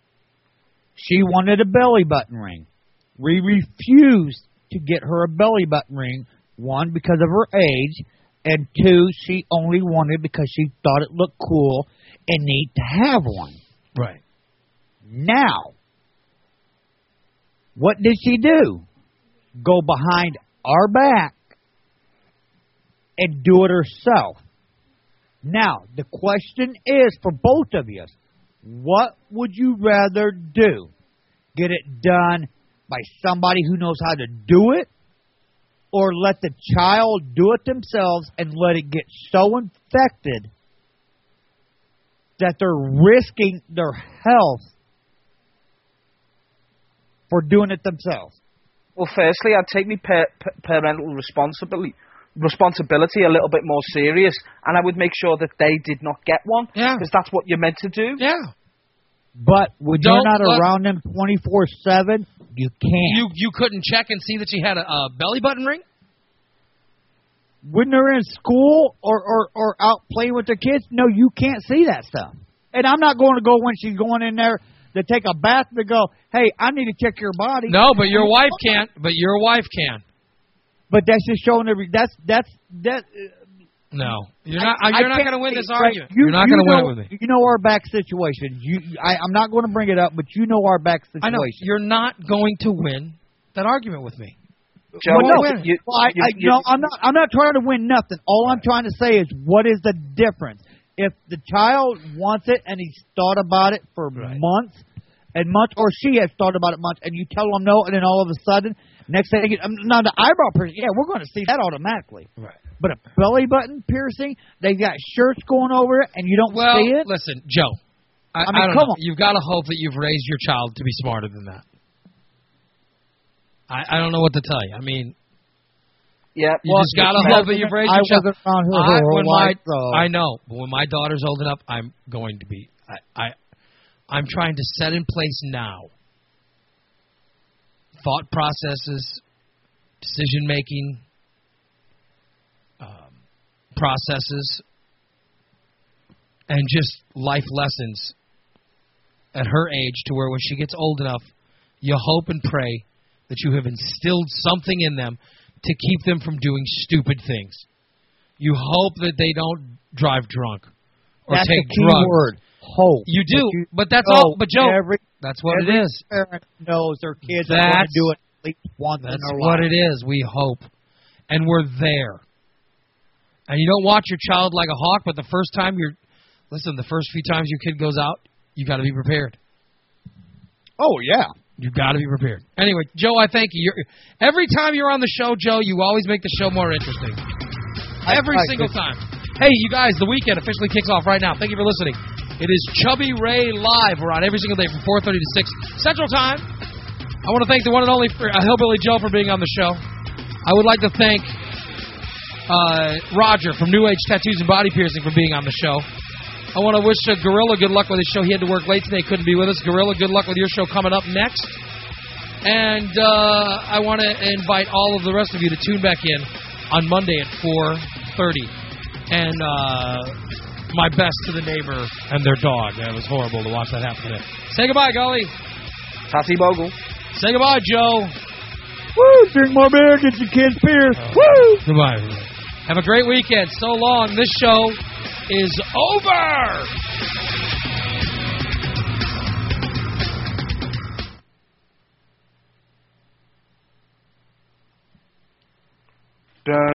She wanted a belly button ring. We refused to get her a belly button ring, one, because of her age, and two, she only wanted because she thought it looked cool and neat to have one. Right. Now, what did she do? Go behind our back and do it herself. Now, the question is for both of you, what would you rather do? Get it done by somebody who knows how to do it, or let the child do it themselves and let it get so infected that they're risking their health for doing it themselves? Well, firstly, I'd take my pa- pa- parental responsibility responsibility a little bit more serious, and I would make sure that they did not get one. Yeah. Because that's what you're meant to do. Yeah. But when Don't you're not let- around them twenty-four seven, you can't. You you couldn't check and see that she had a, a belly button ring? When they're in school or, or, or out playing with their kids, no, you can't see that stuff. And I'm not going to go when she's going in there to take a bath to go, hey, I need to check your body. No, but your wife can't. But your wife can. But that's just showing every. That's that's that. No, you're not. I, You're I not going to can't win see- this right, argument. You, you're not you going to win know- it with me. You know our back situation. You, I, I'm not going to bring it up, but you know our back situation. I know you're not going to win that argument with me. Joe, Well, no, you, you, well, I, you, I, you, no, I'm not. I'm not trying to win nothing. All I'm trying to say is, what is the difference? If the child wants it and he's thought about it for Right. months and months, or she has thought about it months, and you tell them no, and then all of a sudden, next thing, you, um, now the eyebrow piercing, yeah, we're going to see that automatically. Right. But a belly button piercing, they got shirts going over it, and you don't Well, see it. listen, Joe. I, I mean, I don't come know. on. You've got to hope that you've raised your child to be smarter than that. I, I don't know what to tell you. I mean, yeah, you well, just got to she hope that hasn't- you've raised I your child. wasn't around her I, her whole when my, life, so- I know, but when my daughter's old enough, I'm going to be. I, I, I'm trying to set in place now thought processes, decision making um, processes, and just life lessons at her age, to where when she gets old enough, you hope and pray that you have instilled something in them to keep them from doing stupid things. You hope that they don't drive drunk or That's take the key drugs. word. Hope. You do, But, you but that's know all. But Joe, every, that's what every it is. parent knows their kids are going That's- to do it at least once in That's their what life. it is. We hope, and we're there. And you don't watch your child like a hawk, but the first time you're, listen, the first few times your kid goes out, you got to be prepared. Oh yeah. You got to be prepared. Anyway, Joe, I thank you. You're, every time you're on the show, Joe, you always make the show more interesting. Every I- I- single time. Hey, you guys, the weekend officially kicks off right now. Thank you for listening. It is Chubby Ray Live. We're on every single day from four thirty to six Central Time. I want to thank the one and only uh, Hillbilly Joe for being on the show. I would like to thank uh, Roger from New Age Tattoos and Body Piercing for being on the show. I want to wish uh, Gorilla good luck with his show. He had to work late today, couldn't be with us. Gorilla, good luck with your show coming up next. And uh, I want to invite all of the rest of you to tune back in on Monday at four thirty. And uh, my best to the neighbor and their dog. That was horrible to watch that happen today. Say goodbye, Gully. Tatty Bogle. Say goodbye, Joe. Woo! Drink more beer, get your kids pierced. Uh, Woo! Goodbye. Have a great weekend. So long. This show is over. Dun.